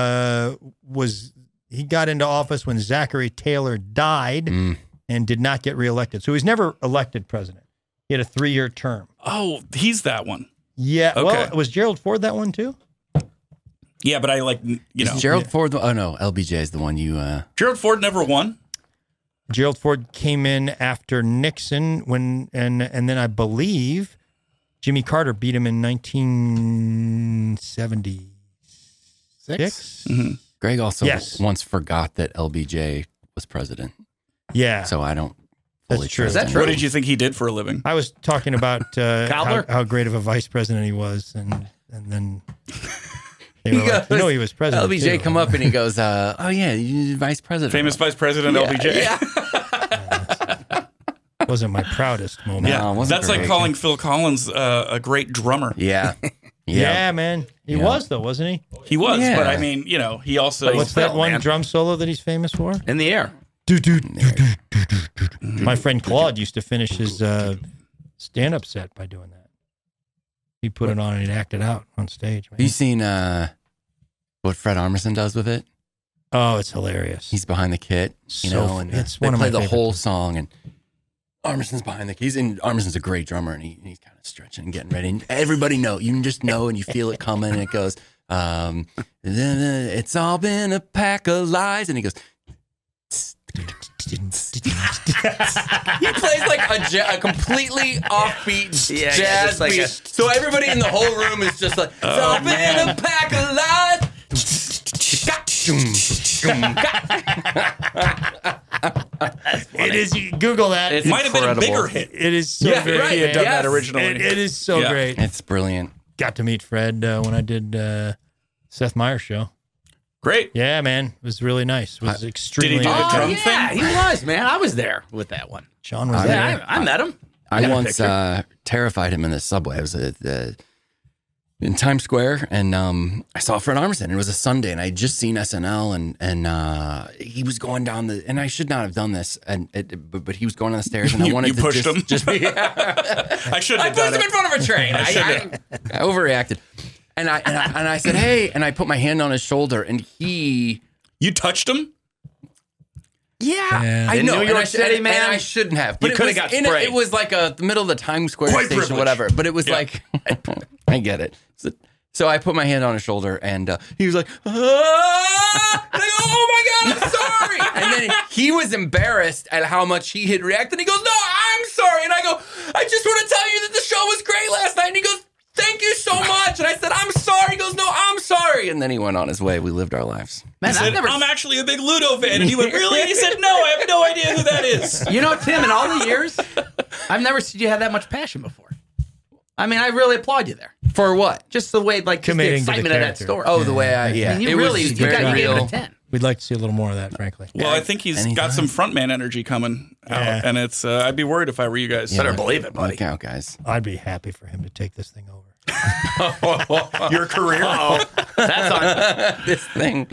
he got into office when Zachary Taylor died and did not get reelected. So he was never elected president. He had a 3-year term. Oh, he's that one. Yeah. Okay. Well, was Gerald Ford that one too? Yeah, but I like, Is Gerald Ford? Oh no, LBJ is the one you. Gerald Ford never won. Gerald Ford came in after Nixon and then I believe Jimmy Carter beat him in 1976. Greg also Yes. once forgot that LBJ was president, Yeah. so I don't That's fully true. trust Is that him. true? What did you think he did for a living? I was talking about Cobbler? how great of a vice president he was, and then they were like, he was president. LBJ too. come up and he goes, "Oh yeah, you're vice president." Famous Vice President LBJ. Yeah. Wasn't my proudest moment. No, Yeah, it wasn't that's like great. calling Phil Collins a great drummer. Yeah. Yeah, man. He Yeah. was though, wasn't he? He was, Yeah. but I mean, he also. What's that Phil, one man. drum solo that he's famous for? In the air. My friend Claude used to finish his stand-up set by doing that. He'd put it on and he'd act it out on stage. Man. Have you seen what Fred Armisen does with it? Oh, it's hilarious. He's behind the kit, and it's they one of play my the favorite whole things. song, and Armisen's behind the keys. And Armisen's a great drummer, and he's kind of stretching and getting ready. And everybody you can just know, and you feel it coming, and it goes, "It's all been a pack of lies," and he goes. He plays like a completely offbeat Yeah, jazz just like beat. So everybody in the whole room is just like, "It's all been a pack of lies." It is. Google that. It's might have been a incredible. bigger hit. It is so Yeah, great. right. He had done Yes. that originally. It is so Yeah. great. It's brilliant. Got to meet Fred when I did Seth Meyers' show. Great. Yeah, man. It was really nice. It was extremely. Did he do the Oh, drum yeah, thing? he was, man. I was there with that one. Sean was Yeah, there. I met him. I got a once picture. terrified him in the subway. I was in Times Square, and I saw Fred Armisen. It was a Sunday, and I had just seen SNL, and he was going down and I should not have done this, but he was going down the stairs, and I wanted You to pushed him? just be. I should I have pushed done him in it. front of a train. I overreacted, and I said, "Hey," and I put my hand on his shoulder, and he. You touched him? Yeah, I In know. New and York I should- City, and man. I shouldn't have. But You it coulda was got in sprayed. it was like the middle of the Times Square White station, privilege. whatever. But it was Yeah. like, I get it. So I put my hand on his shoulder, and he was like, "Ah!" And I go, "Oh my God, I'm sorry!" And then he was embarrassed at how much he had reacted. He goes, "No, I'm sorry." And I go, "I just want to tell you that the show was great last night." And he goes, "Thank you so much." And I said, "I'm sorry." He goes, "No, I'm sorry." And then he went on his way. We lived our lives. Man, He I've said, never. I'm actually a big Ludo fan. And he went, really? And he said, no, I have no idea who that is. You know, Tim, in all the years, I've never seen you have that much passion before. I mean, I really applaud you there. For what? Just the way, like, just the Committing to the excitement of that character. story. Oh, the way I I mean, you it really, was you very gave it real. a 10. We'd like to see a little more of that, frankly. Well, I think he's Anytime. got some frontman energy coming out. Yeah. And it's, I'd be worried if I were you guys. Better believe it, buddy. Look out, guys. I'd be happy for him to take this thing over. Your career? That's on. This thing.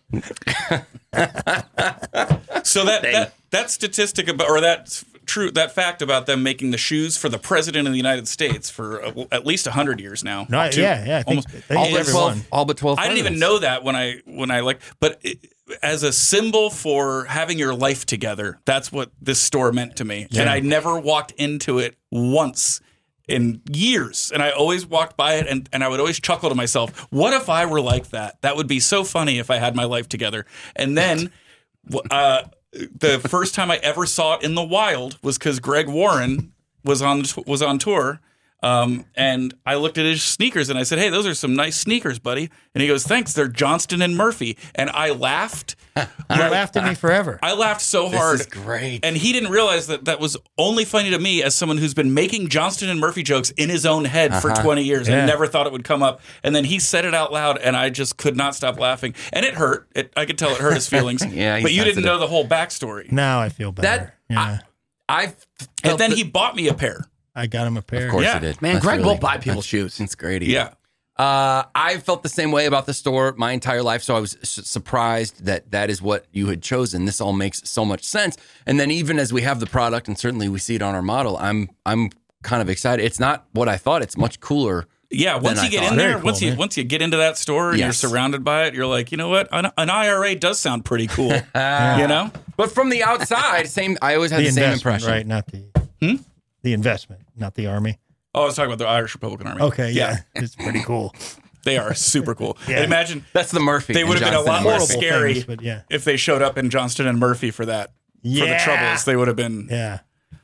So that statistic about, or that fact about them making the shoes for the president of the United States for at least 100 years now. No, yeah. I think, All but everyone. 12. All but 12. I didn't even know that when I as a symbol for having your life together, that's what this store meant to me. Yeah. And I never walked into it once in years. And I always walked by it and I would always chuckle to myself, what if I were like that? That would be so funny if I had my life together. And then the first time I ever saw it in the wild was because Greg Warren was on tour. And I looked at his sneakers and I said, "Hey, those are some nice sneakers, buddy." And he goes, "Thanks, they're Johnston and Murphy." And I laughed. You laughed at me forever. I laughed so hard. This is great. And he didn't realize that was only funny to me as someone who's been making Johnston and Murphy jokes in his own head for 20 years. Yeah. I never thought it would come up. And then he said it out loud, and I just could not stop laughing. And it hurt. I could tell it hurt his feelings. Yeah, he's but you didn't sensitive. know the whole backstory. Now I feel better. I've And then he bought me a pair. I got him a pair. Of course Yeah. he did. Man, That's Greg really- will buy people's shoes. It's great. Yeah. I felt the same way about the store my entire life, so I was surprised that is what you had chosen. This all makes so much sense. And then even as we have the product, and certainly we see it on our model, I'm kind of excited. It's not what I thought. It's much cooler. Yeah, once than you I get thought. in there, Very cool, man. once you get into that store and you're Yes. surrounded by it, you're like, you know what? An IRA does sound pretty cool. You know? But from the outside, I always had the same investment, impression. right? Not the the investment, not the army. Oh, I was talking about the Irish Republican Army. Okay, yeah. It's pretty cool. They are super cool. Yeah. And imagine That's the Murphy. they in would have been a Johnston lot and more Murphy. Horrible scary things, but yeah. if they showed up in Johnston and Murphy for that. For the Yeah. Troubles, they would have been. Yeah.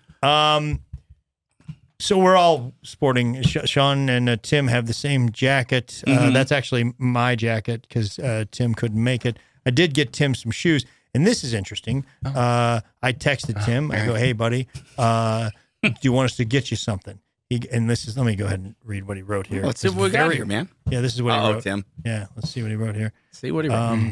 So we're all sporting. Sean and Tim have the same jacket. That's actually my jacket because Tim couldn't make it. I did get Tim some shoes, and this is interesting. I texted Tim. I go, "Hey, buddy, do you want us to get you something?" And this is. Let me go ahead and read what he wrote here. Let's see what we got here, man. Yeah, this is what he Uh-oh, wrote. Tim. Yeah, let's see what he wrote here. See what he wrote.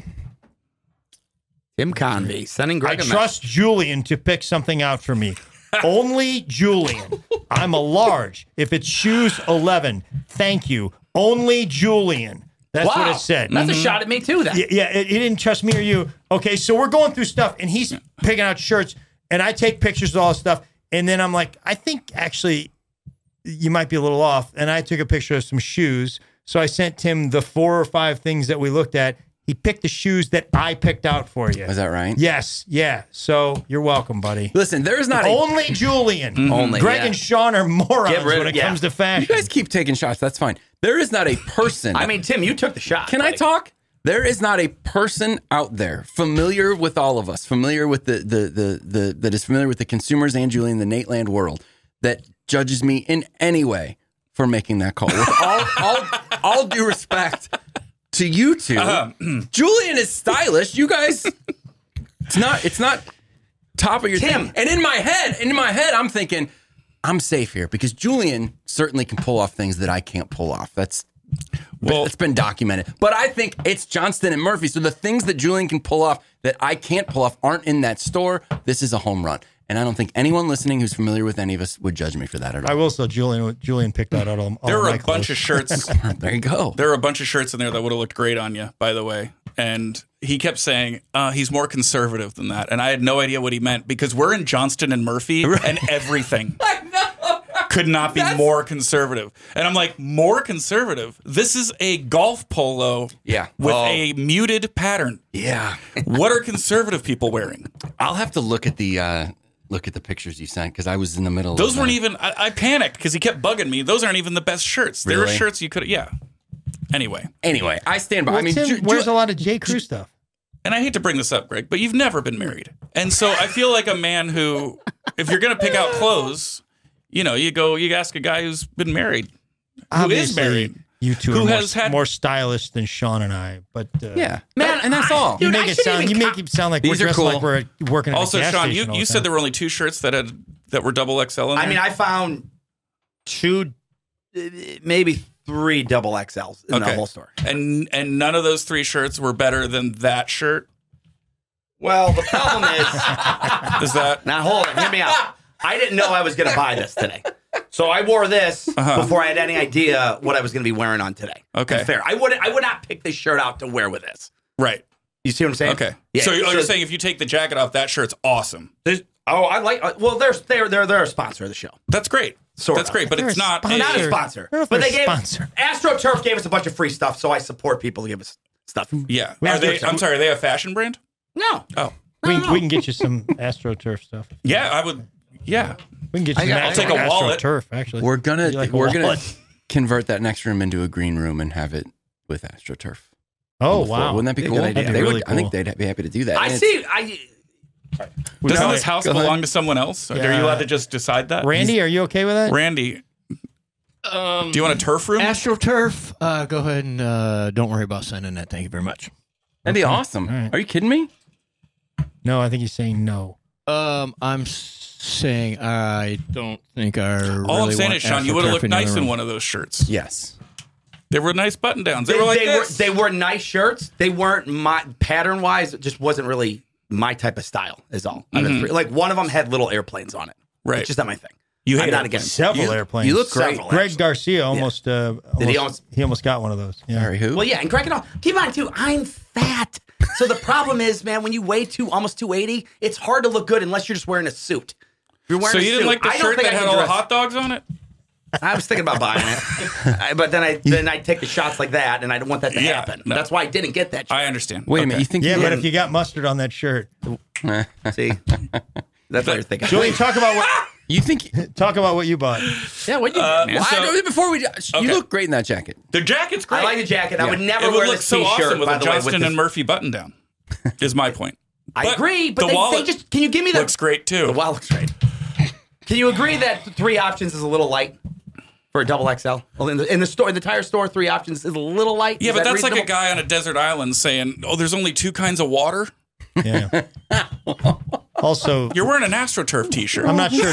Tim Convey sending I Greg a trust Julian to pick something out for me. Only Julian. I'm a large. If it's shoes, 11. Thank you. Only Julian. That's what it said. That's a shot at me too. Then. Yeah, he didn't trust me or you. Okay, so we're going through stuff, and he's picking out shirts, and I take pictures of all this stuff, and then I'm like, I think actually you might be a little off, and I took a picture of some shoes, so I sent Tim the 4 or 5 things that we looked at. He picked the shoes that I picked out for you. Is that right? Yes, yeah. So you're welcome, buddy. Listen, there is not Only Julian. Only, Greg yeah. and Sean are morons Get rid when of- it comes to fashion. You guys keep taking shots. That's fine. There is not a person. I mean, Tim, you took the shot. Can I buddy. talk? There is not a person out there familiar with all of us, familiar with that is familiar with the consumers and Julian, the Nateland world, that judges me in any way for making that call. With all due respect to you two, Julian is stylish. You guys, it's not top of your Tim. thing. And in my head, I'm thinking, I'm safe here because Julian certainly can pull off things that I can't pull off. It's been documented. But I think it's Johnston and Murphy. So the things that Julian can pull off that I can't pull off aren't in that store. This is a home run. And I don't think anyone listening who's familiar with any of us would judge me for that at I all. will say Julian picked out all There were my a bunch of clothes. shirts. There you go. There were a bunch of shirts in there that would have looked great on you, by the way. And he kept saying he's more conservative than that. And I had no idea what he meant because we're in Johnston and Murphy and everything could not be more conservative. And I'm like, more conservative? This is a golf polo Yeah. with Oh. a muted pattern. Yeah. What are conservative people wearing? I'll have to look at the pictures you sent because I was in the middle Those of weren't even, I panicked because he kept bugging me. Those aren't even the best shirts. There were Really? shirts you could, yeah. Anyway. Anyway, I stand by. Well, I mean, Tim wears a lot of J. Crew stuff. And I hate to bring this up, Greg, but you've never been married. And so I feel like a man who, if you're going to pick out clothes, you ask a guy who's been married, who Obviously, is married. You two Who are has had- more stylish than Sean and I, but yeah, Man, and that's all. you Dude, I make it shouldn't sound even you make it sound like These we're are dressed cool. like we're working at Also, a gas Sean, station all you the said time. there were only 2 shirts that were double XL in there. I mean, I found 2, maybe 3 double XLs in the whole store. And none of those 3 shirts were better than that shirt. Well, the problem is, Is that now hold on, hear me out. I didn't know I was going to buy this today. So I wore this before I had any idea what I was going to be wearing on today. Okay. And fair. I would not pick this shirt out to wear with this. right? You see what I'm saying? Okay. Yeah. So you're saying if you take the jacket off, that shirt's awesome. I like. Well, they're a sponsor of the show. That's great. Sort That's of. great, but They're it's a not. sponsor. Not a Sure. sponsor, I don't know if but they're they a gave sponsor. AstroTurf gave us a bunch of free stuff, so I support people who give us stuff. Yeah. We have Are they? to- I'm sorry. Are they a fashion brand? No, Oh. we can get you some AstroTurf stuff. Yeah, I would. Yeah. We can get you some I'll take a wallet. AstroTurf, actually. We're gonna You like a we're gonna wallet? convert that next room into a green room and have it with AstroTurf. Oh, on the floor. wow. Wouldn't that be Be a cool? good idea. That'd be They really would. I think cool. they'd be happy to do that. I And see. Doesn't No, this house go ahead. belong to someone else? Are you allowed to just decide that? Randy, are you okay with that? Randy. Do you want a turf room? AstroTurf. Go ahead and don't worry about sending that. Thank you very much. That'd be awesome. All right. Are you kidding me? No, I think he's saying no. I'm saying I don't think I really All I'm saying want is, Sean, you would have AstroTurf looked in the nice other in room. one of those shirts. Yes. They were nice button downs. They were like this. They were nice shirts. They weren't my pattern wise. It just wasn't really my type of style. Is all. Out of the three. Like one of them had little airplanes on it. Right. It's just not my thing. You hate I'm not it. against Several airplanes. You look great. Several. Greg actually. Garcia almost, he almost got one of those. Yeah. Sorry, who? Well, yeah, and Greg and all. Keep in mind too, I'm fat. So the problem is, man, when you weigh almost 280, it's hard to look good unless you're just wearing a suit. If you're wearing So a you didn't suit, like the I don't shirt think that I had can all the dress- hot dogs on it? I was thinking about buying it, but then I take the shots like that, and I don't want that to Yeah, happen. no. That's why I didn't get that. I understand. Wait a minute. You think Yeah, you but didn't- if you got mustard on that shirt, See, that's what you're thinking. Julian, talk about you think what you bought. Yeah, what you get, man? Well, So- I know, before we Okay. you look great in that jacket. The jacket's great. I like the jacket. I would never It would wear look this so T-shirt. awesome with by a the way, Johnston with this- and Murphy button down. Is my point. I agree, but the they wallet just can you give me the looks great too. The wallet looks great. Can you agree that 3 options is a little light for a double XL? Well, in the store, in the tire store, 3 options is a little light. Yeah, Is but that that's like a reasonable? guy on a desert island saying, "Oh, there's only 2 kinds of water." Yeah. Also, You're wearing an AstroTurf T-shirt. I'm not sure.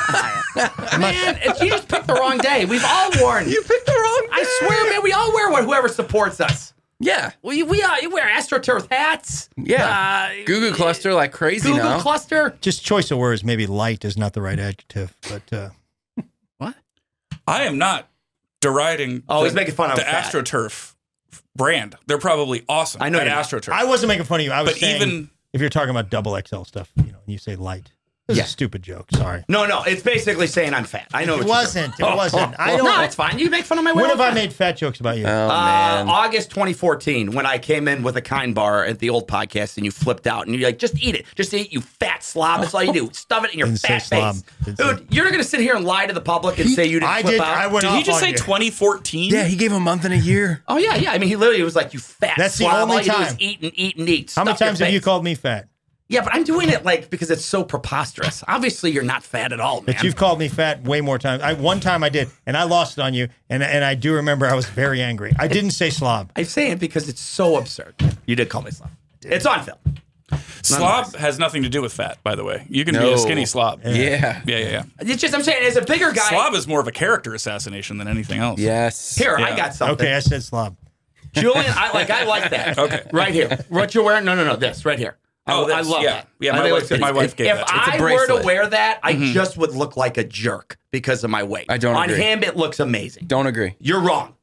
Man, you just picked the wrong day. We've all worn. You picked the wrong. I swear, man, we all wear what whoever supports us. Yeah. You wear AstroTurf hats. Yeah. Google cluster like crazy Google now. cluster. Just choice of words. Maybe light is not the right adjective, but What? I am not deriding. Oh, he's making fun of the fat. AstroTurf brand. They're probably awesome. I know at you're not. AstroTurf. I wasn't making fun of you. I was But saying even- if you're talking about double XL stuff, and you say light. This is a stupid joke. Sorry. No, it's basically saying I'm fat. I know It what wasn't. It wasn't. I don't. No, it's fine. You make fun of my When weight. have I made fat jokes about you? Oh man. August 2014, when I came in with a Kind bar at the old podcast, and you flipped out, and you're like, "Just eat it, just eat, you fat slob." That's all you do. Stuff it in your Didn't say fat slob. face, Didn't say- dude. You're gonna sit here and lie to the public and say you didn't I flip did. out. I went Did off he just on say you. 2014? Yeah, he gave a month and a year. Oh yeah. I mean, he literally was like, "You fat That's the slob. only all you do time. is eat and eat and eat." How many Stuff your times have you face." called me fat? Yeah, but I'm doing it like because it's so preposterous. Obviously, you're not fat at all, man. But you've called me fat way more times. One time I did, and I lost it on you, and I do remember I was very angry. I didn't say slob. I say it because it's so absurd. You did call me slob. It's on film. Slob has nothing to do with fat, by the way. You can be No. a skinny slob. Yeah. Yeah. It's just I'm saying as a bigger guy. Slob is more of a character assassination than anything else. Yes. Here, Yeah. I got something. Okay, I said slob. Julian, I like that. Okay. Right here. What you're wearing? No, this right here. Oh, I this, love yeah. that. Yeah, I my think it wife- looks good. my wife gave if that to me. It's a I were to bracelet. wear that, I just would look like a jerk because of my weight. I don't On agree. him, it looks amazing. Don't agree. You're wrong.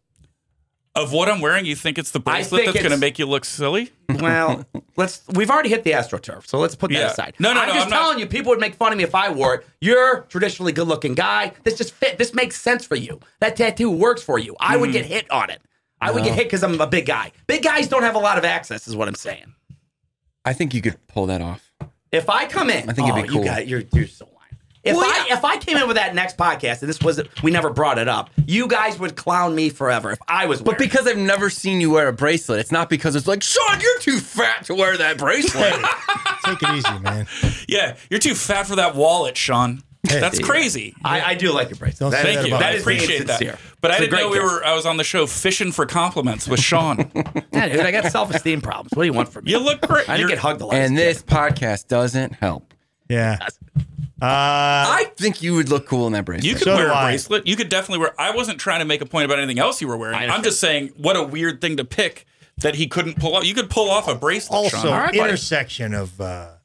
Of what I'm wearing, you think it's the bracelet think that's going to it's- make you look silly? Well, we've already hit the AstroTurf, so let's put that Yeah. aside. No, I'm just I'm not- telling you, people would make fun of me if I wore it. You're a traditionally good-looking guy. This just fit. This makes sense for you. That tattoo works for you. I would get hit on it. I would get hit because I'm a big guy. Big guys don't have a lot of access, is what I'm saying. I think you could pull that off. If I come in, I think it'd be cool. You're so lying. If I came in with that next podcast, and this was we never brought it up, you guys would clown me forever if I was. But because I've never seen you wear a bracelet, it's not because it's like, Sean, you're too fat to wear that bracelet. Take it easy, man. Yeah, you're too fat for that wallet, Sean. That's crazy. I do like your bracelet. Don't say Thank that you. about I me. is being appreciate that. sincere. But I It's a didn't know great I was on the show fishing for compliments with Sean. Yeah, dude, I got self-esteem problems. What do you want from me? You look great. I didn't You're- get hugged a lot. And as a this podcast doesn't help. Yeah. I think you would look cool in that bracelet. You could So wear do a I. bracelet. You could definitely wear. I wasn't trying to make a point about anything else you were wearing. I'm just saying, what a weird thing to pick that he couldn't pull off. You could pull off a bracelet, Also, Sean. right, buddy. intersection of,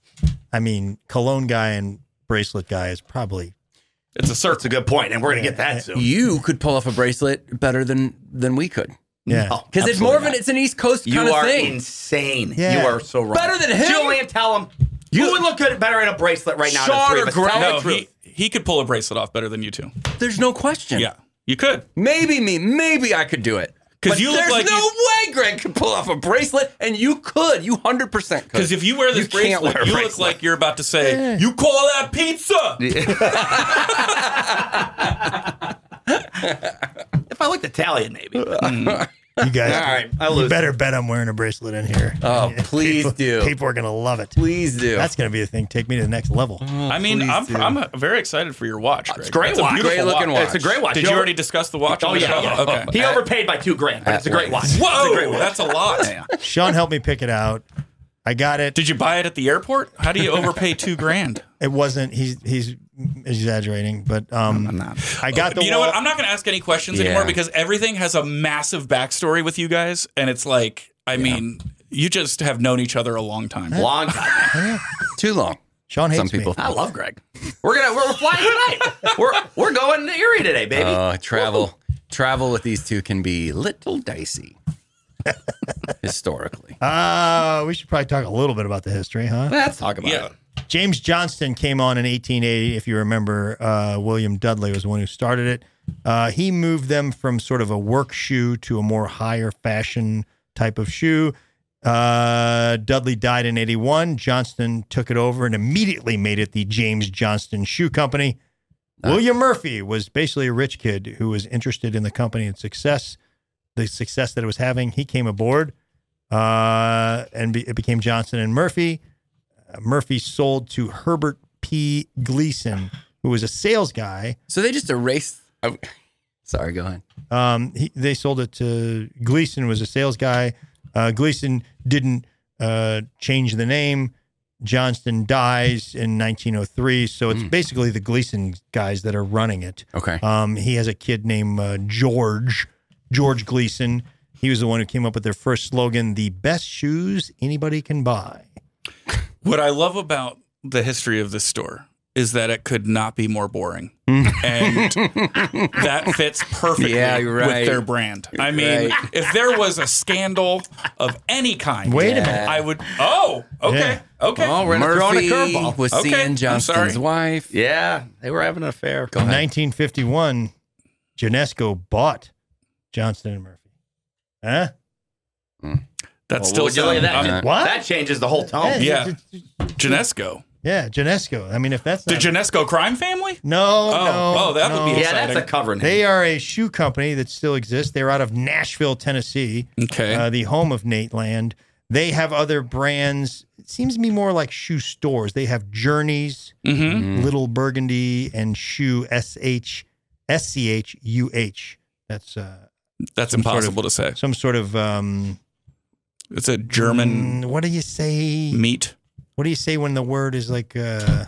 cologne guy and bracelet guy is probably. It's a That's circle. a good point, and we're gonna get that soon. You could pull off a bracelet better than we could. Yeah. No, Because it's absolutely more of not. it's an East Coast You kind of are thing. insane. Yeah. You are so wrong. Better than him? Julian, tell him. Who would look good better in a bracelet right now? Sean than the three or of us? Tell Greg? the No, truth. he could pull a bracelet off better than you two. There's no question. Yeah, you could. Maybe me. Maybe I could do it. 'Cause But you look there's like no you- way Greg could pull off a bracelet, and you could. You 100% could. Because if you wear this You can't bracelet, wear a you look bracelet. like you're about to say, "You call that pizza?" If I looked Italian, maybe. You guys, All right, I you lose. better bet I'm wearing a bracelet in here. Oh, please do. People are gonna love it. Please do. That's gonna be the thing. Take me to the next level. I mean, I'm very excited for your watch, Greg. It's a great It's a watch. beautiful Great looking watch. It's a great watch. Did you already discuss the watch? Oh, on the yeah. show? Yeah. Okay. He overpaid by $2,000, but it's a great watch. It's a great Whoa, watch. that's a lot. Sean helped me pick it out. I got it. Did you buy it at the airport? How do you overpay $2,000? It wasn't. He's exaggerating, but I'm not. I got the. You know what? I'm not going to ask any questions Yeah. anymore because everything has a massive backstory with you guys, and it's like, I mean, you just have known each other a long time. Long time. Man. Too long. Sean hates Some people. I love Greg. We're flying tonight. We're going to Erie today, baby. Travel with these two can be little dicey. Historically. We should probably talk a little bit about the history, huh? Let's talk about Yeah. it. James Johnston came on in 1880. If you remember, William Dudley was the one who started it. He moved them from sort of a work shoe to a more higher fashion type of shoe. Dudley died in 81. Johnston took it over and immediately made it the James Johnston Shoe Company. William Murphy was basically a rich kid who was interested in the company and the success that it was having. He came aboard, and it became Johnston and Murphy. Murphy sold to Herbert P. Gleason, who was a sales guy. So they just erased. Sorry, go ahead. They sold it to Gleason, was a sales guy. Gleason didn't change the name. Johnston dies in 1903, so it's basically the Gleason guys that are running it. Okay. He has a kid named George Gleason. He was the one who came up with their first slogan, "The best shoes anybody can buy." What I love about the history of this store is that it could not be more boring. And that fits perfectly Yeah, you're right. with their brand. I mean, right. if there was a scandal of any kind, Wait a minute. I would. Oh, okay. Yeah. Okay. Oh, we're throwing a Murphy curveball. was Okay, seeing I'm Johnston's sorry. wife. Yeah, they were having an affair. Go In ahead. 1951, Genesco bought Johnston and Murphy. Huh? That's Well, would you look at that? I'm- What? That changes the whole tone. Yeah. Genesco. Yeah, Genesco. I mean, if that's The not... Genesco crime family? No, that would be Yeah, that's exciting. a cover name. They are a shoe company that still exists. They're out of Nashville, Tennessee, Okay. the home of Nate Land. They have other brands. It seems to be more like shoe stores. They have Journeys, Little Burgundy, and Shoe SCHUH. That's That's impossible to say. some sort of It's a German what do you say? meat. What do you say when the word is like a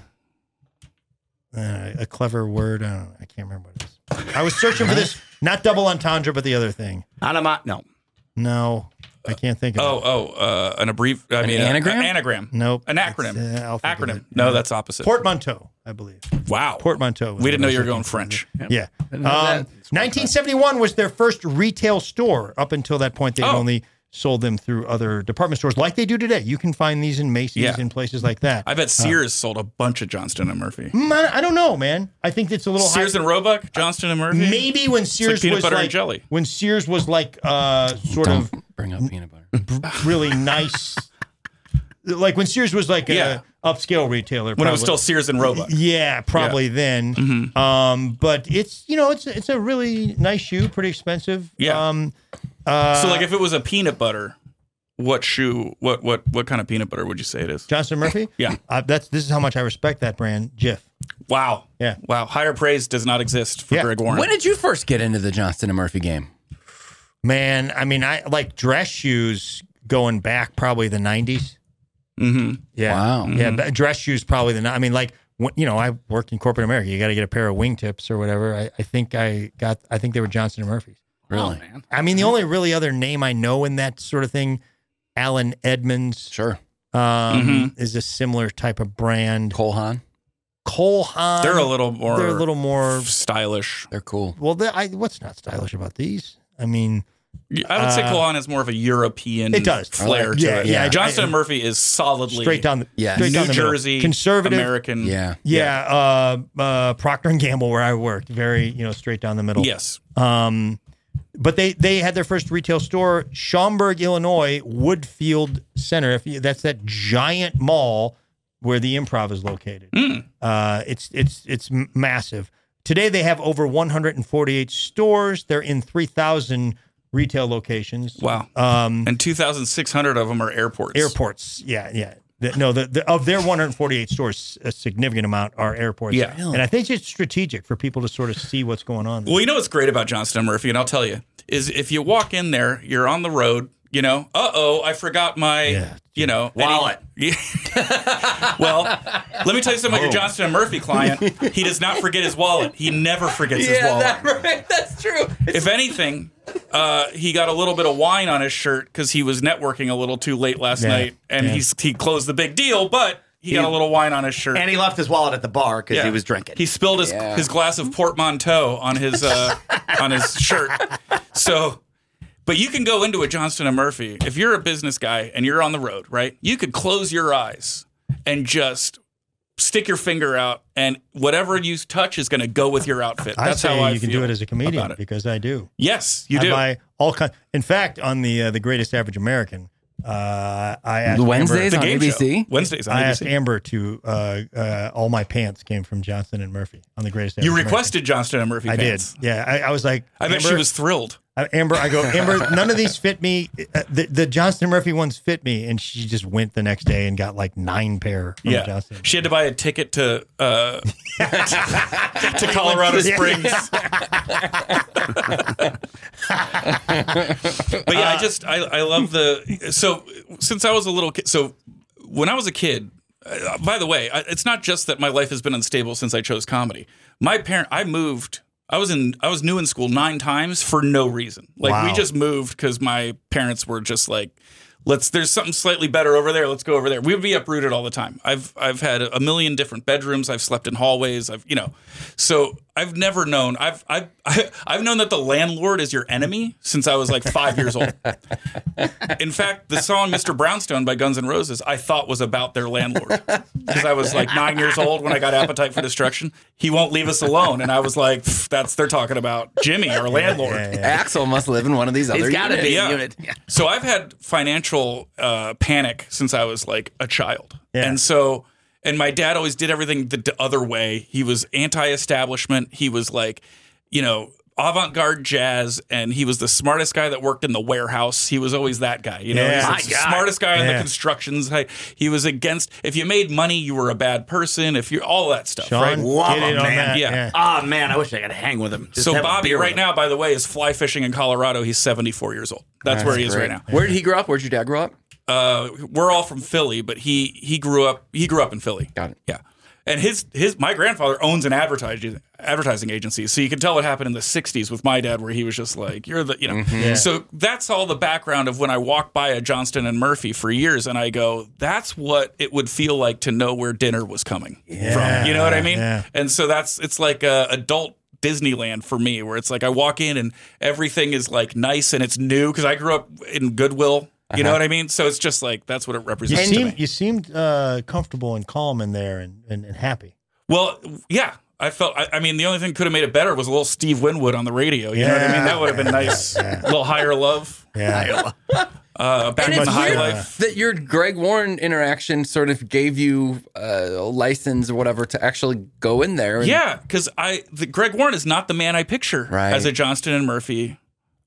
clever word? I don't know. I can't remember what it is. I was searching for this, not double entendre, but the other thing. No. No, I can't think of it. An anagram? An anagram. Nope. An acronym. It's, I'll think of Acronym. it. No, that's opposite. Portmanteau, I believe. Wow. Portmanteau. was We didn't know what I you were was going looking French. for. Yeah. know that. 1971 was their first retail store. Up until that point, they had Oh. only sold them through other department stores like they do today. You can find these in Macy's Yeah. and places like that. I bet Sears sold a bunch of Johnston and Murphy. I don't know, man. I think it's a little Sears high. and Roebuck, Johnston and Murphy. Maybe when Sears peanut was butter and like jelly. when Sears was like sort of Don't bring up peanut butter. really nice, like when Sears was like Yeah. a upscale retailer. When it was probably. still Sears and Roebuck. Yeah, probably then. But it's it's a really nice shoe, pretty expensive. Yeah. So like if it was a peanut butter, what kind of peanut butter would you say it is? Johnston Murphy. Yeah. This is how much I respect that brand, Jif. Wow. Yeah. Wow. Higher praise does not exist for Yeah. Greg Warren. When did you first get into the Johnston and Murphy game? Man, I mean, I like dress shoes going back probably the 90s. Mm-hmm. Yeah. Wow. Yeah, but dress shoes probably I mean, like I worked in corporate America. You got to get a pair of wingtips or whatever. I think they were Johnston and Murphy's. Really? man. I mean, the only really other name I know in that sort of thing, Alan Edmonds, Sure. is a similar type of brand. Cole Haan. Cole Haan. They're a little more stylish. They're cool. Well, what's not stylish about these? I mean, I would say Cole Haan has more of a European It does. flair to Yeah, it. yeah. Johnston and Murphy is solidly straight down the Yeah. straight New down the middle. Jersey conservative. American. Yeah. Yeah, Procter and Gamble, where I worked, very straight down the middle. Yes. But they had their first retail store, Schaumburg, Illinois, Woodfield Center. That's that giant mall where the Improv is located. It's massive. Today they have over 148 stores. They're in 3,000 retail locations. Wow. And 2,600 of them are airports. Airports, yeah. Of their 148 stores, a significant amount are airports. Yeah. And I think it's strategic for people to sort of see what's going on. Well, you know what's great about Johnston & Murphy, and I'll tell you, is if you walk in there, you're on the road, I forgot my, wallet. Well, let me tell you something about your Johnston & Murphy client. He does not forget his wallet. He never forgets his wallet. That's true. If anything, he got a little bit of wine on his shirt because he was networking a little too late last night, and he closed the big deal, but he got a little wine on his shirt. And he left his wallet at the bar because he was drinking. He spilled his glass of portmanteau on his on his shirt. So, but you can go into a Johnston & Murphy. If you're a business guy and you're on the road, right? You could close your eyes and just stick your finger out, and whatever you touch is going to go with your outfit. That's how I you can feel do it as a comedian about it. because I do. Yes, you I do. buy all kinds. In fact, on the Greatest Average American, I asked Wednesdays The on game ABC. show. Wednesdays on I ABC. asked Amber to all my pants came from Johnston & Murphy on the Greatest Average You American. requested Johnston & Murphy I pants. did. Yeah, I was like, I bet Amber, she was thrilled. Amber, none of these fit me. The Johnston & Murphy ones fit me, and she just went the next day and got like 9 pair from Yeah, Johnston. she had to buy a ticket to to Colorado Springs. But yeah, I love so since I was a little kid. So when I was a kid, by the way, it's not just that my life has been unstable since I chose comedy. I was new in school 9 times for no reason. Like we just moved because my parents were just like, there's something slightly better over there. Let's go over there. We would be uprooted all the time. I've had a million different bedrooms. I've slept in hallways. So I've never known. I've known that the landlord is your enemy since I was like 5 years old. In fact, the song "Mr. Brownstone" by Guns N' Roses I thought was about their landlord because I was like 9 years old when I got Appetite for Destruction. He won't leave us alone, and I was like, they're talking about Jimmy, our landlord. Axel must live in one of these other He's got to units. be a Yeah. unit. Yeah. So I've had financial panic since I was like a child. Yeah. And my dad always did everything the other way. He was anti-establishment. He was like, avant-garde jazz, and he was the smartest guy that worked in the warehouse. He was always that guy. Yeah. He's the smartest guy in the Yeah. constructions. He was against, if you made money, you were a bad person. If you all that stuff, Sean, right? Love get in him, on man. that. Yeah. Oh, man, I wish I could hang with him. Just So have a Bobby beer right with him. now, by the way, is fly fishing in Colorado. He's 74 years old. That's where he is right now. Where did he grow up? Where'd your dad grow up? We're all from Philly, but he grew up in Philly. Got it. Yeah. And my grandfather owns an advertising agency, so you can tell what happened in the '60s with my dad, where he was just like, "You're the," So that's all the background of when I walk by a Johnston & Murphy for years, and I go, "That's what it would feel like to know where dinner was coming from." You know what I mean? Yeah. And so it's like a adult Disneyland for me, where it's like I walk in and everything is like nice and it's new because I grew up in Goodwill. You know what I mean? So it's just like that's what it represents to me. You seemed comfortable and calm in there and happy. Well, yeah, I felt. I mean, the only thing that could have made it better was a little Steve Winwood on the radio. You know what I mean? That would have been nice. A little higher love. Yeah. Back And in it's the high weird life. that your Greg Warren interaction sort of gave you a license or whatever to actually go in there. And, Yeah, because Greg Warren is not the man I picture Right. as a Johnston & Murphy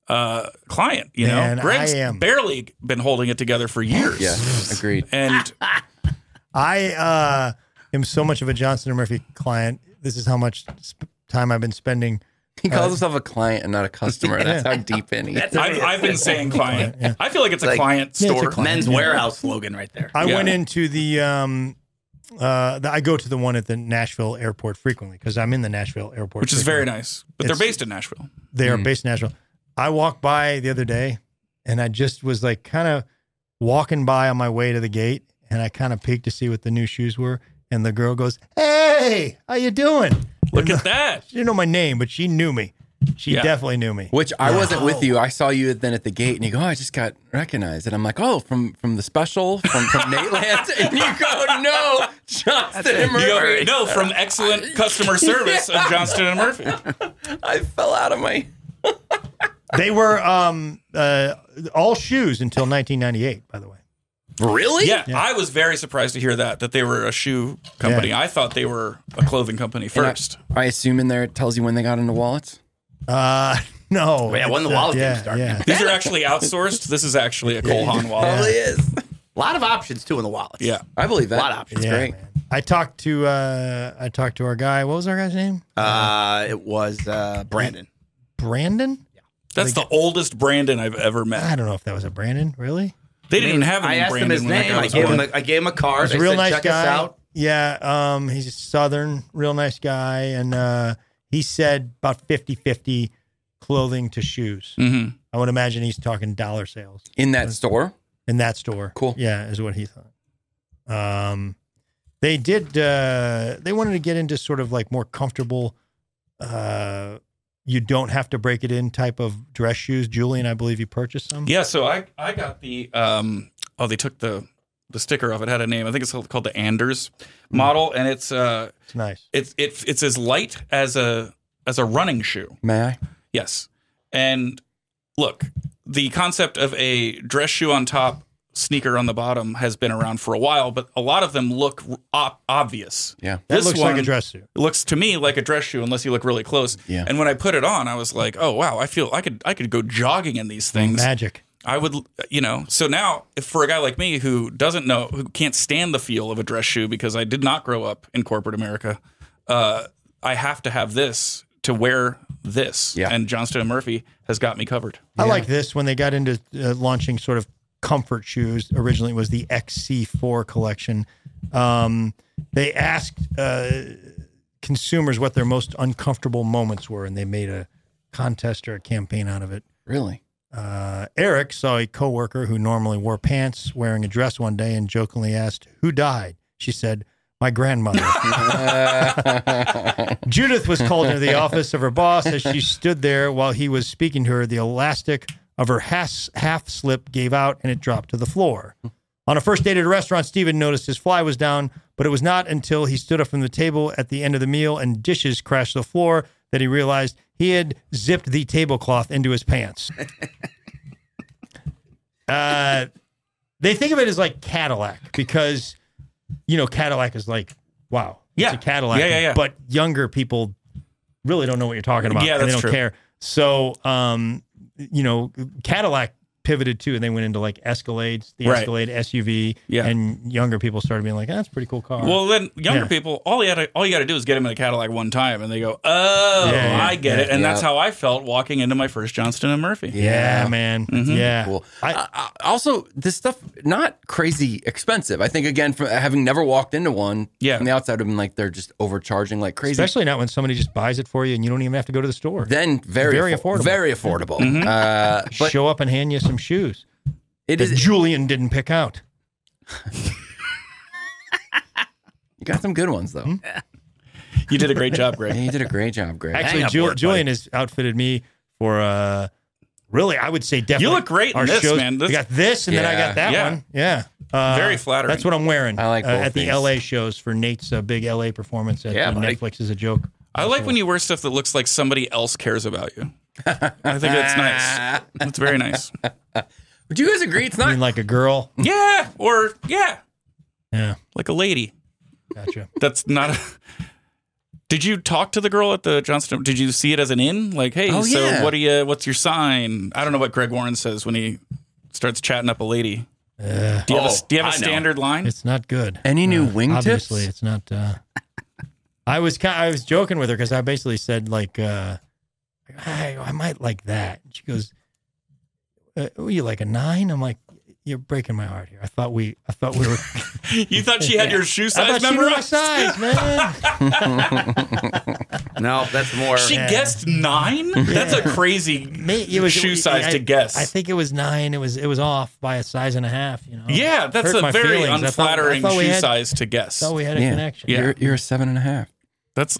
client. You Man, know, Greg's I am. barely been holding it together for years. Yeah, agreed. And I am so much of a Johnston & Murphy client. This is how much time I've been spending. He calls himself a client and not a customer. That's how deep in he is. I've been saying client. I feel like it's a client Yeah, it's a store. client. Men's Warehouse slogan right there. I Yeah. went into I go to the one at the Nashville airport frequently because I'm in the Nashville airport. Which is very frequently. nice. But they're based in Nashville. They are based in Nashville. I walked by the other day and I just was like kind of walking by on my way to the gate and I kind of peeked to see what the new shoes were. And the girl goes, "Hey, how you doing?" Look at that. She didn't know my name, but she knew me. She Yeah. definitely knew me. Which I wasn't with you. I saw you then at the gate, and you go, "Oh, I just got recognized." And I'm like, "Oh, from the special from Nate Land." And you go, "No, Johnston and You go, Murphy." no, from excellent customer service of Johnston & Murphy. I fell out of my. They were all shoes until 1998, by the way. Really? Yeah, I was very surprised to hear that they were a shoe company. Yeah. I thought they were a clothing company first. I assume in there it tells you when they got into wallets. No. Yeah, when the wallet game started. Yeah. These are actually outsourced. This is actually a Cole Haan wallet. Probably is. A lot of options too in the wallets. Yeah. I believe that. A lot of options. Yeah, great. man. I talked to our guy. What was our guy's name? It was Brandon. Brandon? That's the oldest Brandon I've ever met. I don't know if that was a Brandon. Really? They didn't have I any asked him Brandon his when that name. guy was born. I gave him a card. He's a I real said, nice check us guy. out. Yeah, he's a Southern, real nice guy. And he said about 50-50 clothing to shoes. Mhm. I would imagine he's talking dollar sales In that store? in that store. Cool. Yeah, is what he thought. They did, they wanted to get into sort of like more comfortable, you don't have to break it in type of dress shoes. Julian, I believe you purchased some. Yeah, so I got the they took the sticker off. It had a name. I think it's called the Anders model, and it's It's nice. it's as light as a running shoe. May I? Yes. And look, the concept of a dress shoe on top, sneaker on the bottom has been around for a while, but a lot of them look obvious. Yeah. That This looks one like a dress suit. looks to me like a dress shoe unless you look really close. Yeah. And when I put it on, I was like, "Oh wow, I feel I could go jogging in these things." Magic. I would, so now if for a guy like me who who can't stand the feel of a dress shoe because I did not grow up in corporate America, I have to have this to wear this. Yeah. And Johnston & Murphy has got me covered. I like this when they got into launching sort of comfort shoes. Originally, it was the XC4 collection. They asked consumers what their most uncomfortable moments were, and they made a contest or a campaign out of it. Really? Eric saw a coworker who normally wore pants wearing a dress one day and jokingly asked, "Who died?" She said, "My grandmother." Judith was called into the office of her boss. As she stood there while he was speaking to her, the elastic of her half slip gave out and it dropped to the floor. On a first date at a restaurant, Stephen noticed his fly was down, but it was not until he stood up from the table at the end of the meal and dishes crashed to the floor that he realized he had zipped the tablecloth into his pants. They think of it as like Cadillac because, Cadillac is like, wow, Yeah. it's a Cadillac. Yeah. But younger people really don't know what you're talking about. Yeah, and they that's don't true. care. So, Cadillac pivoted too, and they went into like Escalades, the Right. Escalade SUV, Yeah. and younger people started being like, "That's a pretty cool car." Well, then younger Yeah. people, all you got to do is get them in a Cadillac one time, and they go, "Oh, Yeah, I get it." And yeah. that's how I felt walking into my first Johnston & Murphy. yeah, man, yeah. Cool. I- Also, this stuff not crazy expensive. I think again, from having never walked into one, Yeah. from the outside, I've been like they're just overcharging like crazy. Especially not when somebody just buys it for you and you don't even have to go to the store. Then very affordable. Very affordable. But Show up and hand you some shoes it that is. Julian didn't pick out. You got some good ones though. You did a great job, Greg. Yeah, you did a great job, Greg. Actually, Hang up work, Julian has outfitted me for really, I would say definitely. You look great in our this, shows. man. This- I got this, and then I got that Yeah. one. Yeah, Very flattering. That's what I'm wearing. I like both at the these. LA shows for Nate's big LA performance at Yeah, buddy. Netflix is a joke. I like when you wear stuff that looks like somebody else cares about you. I think that's nice. That's very nice. Would you guys agree? It's I not. mean, like a girl. Yeah, or Yeah, like a lady. gotcha. That's not a. Did you talk to the girl at the Johnston? Did you see it as an in? Like, hey, Oh, so yeah. what's your sign? I don't know what Greg Warren says when he starts chatting up a lady. Do you have Oh, a I know. standard line? It's not good. Any new wingtips? Obviously, it's not. I was joking with her because I basically said like, I might like that. She goes, "You like a 9?" I'm like, "You're breaking my heart here. I thought we were." You thought she had your shoe I size thought she knew my memorized? size, man. No, that's more. She guessed 9? That's a crazy It was shoe size I- to guess. I think it was 9. It was off by a size and a half. Yeah, that's Hurt a my very feelings. I thought unflattering we shoe had- size to guess. Thought we had a Yeah. connection. Yeah. You're a 7.5. That's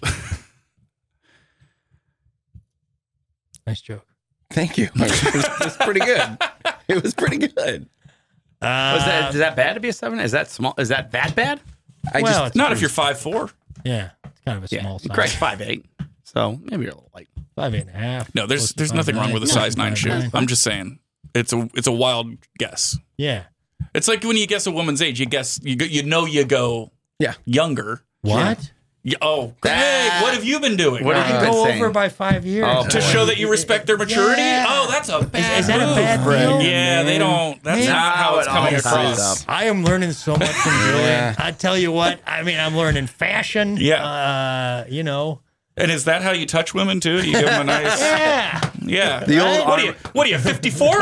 Nice joke. Thank you. It was pretty good. It was pretty good. Is that bad to be a 7? Is that small? Is that bad? I Well, just it's not if you're 5'4". Yeah, it's kind of a small size. Craig's 5'8", so maybe you're a little light. 5.5. No, Close to there's nothing wrong 5'9". with a size 9 shoe. 5'9". I'm just saying. It's a wild guess. Yeah. It's like when you guess a woman's age, you know you go Yeah. younger. What? Yeah, oh, Greg, what have you been doing? What have you been Go saying? over by 5 years. Oh, To boy. show that you respect their maturity? Yeah. Oh, that's a bad Is that a move. bad deal? Yeah, they don't. That's Man. not how it's No, coming it across. always- I am learning so much from Julian. I tell you what, I mean, I'm learning fashion. Yeah. You know. And is that how you touch women too? You give them a nice, Yeah. yeah. The old What are you 54?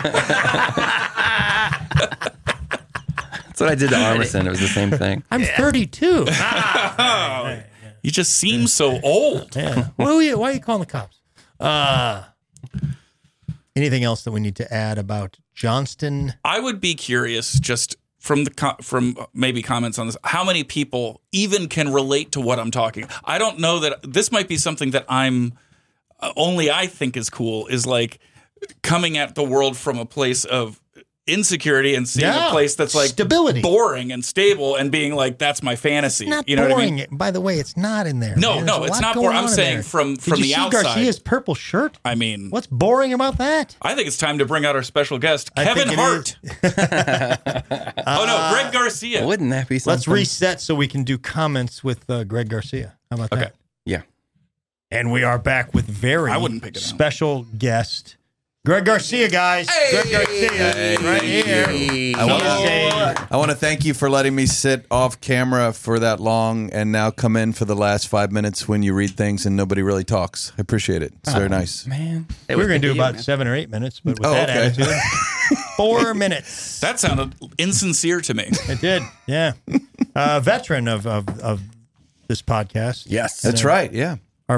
That's what I did to Armisen. It was the same thing. I'm 32. You just seem so old. Yeah. Why are you calling the cops? Anything else that we need to add about Johnston? I would be curious, just from from maybe comments on this, how many people even can relate to what I'm talking. I don't know that this might be something that I'm only I think is cool. Is like coming at the world from a place of insecurity and seeing a place that's like stability, boring and stable, and being like, that's my fantasy. It's not you know boring. what I mean? By the way, it's not in there. No, man. no, There's a it's lot not going boring. I'm on in saying there. from Did you the see outside. Garcia's purple shirt? I mean, What's boring about that? I think it's time to bring out our special guest, I Kevin think it Hart. Oh no, Greg Garcia. Wouldn't that be something? Let's reset so we can do comments with Greg Garcia. How about Okay. that? Yeah. And we are back with very I wouldn't pick it out. special guest, Greg Garcia, guys. Greg Garcia, right here. I want to thank you for letting me sit off camera for that long and now come in for the last 5 minutes when you read things and nobody really talks. I appreciate it. It's very nice. Man. We were going to do about 7 or 8 minutes, but with Oh, that okay. attitude, 4 minutes. That sounded insincere to me. It did, yeah. Veteran of this podcast. Yes. That's right. Yeah.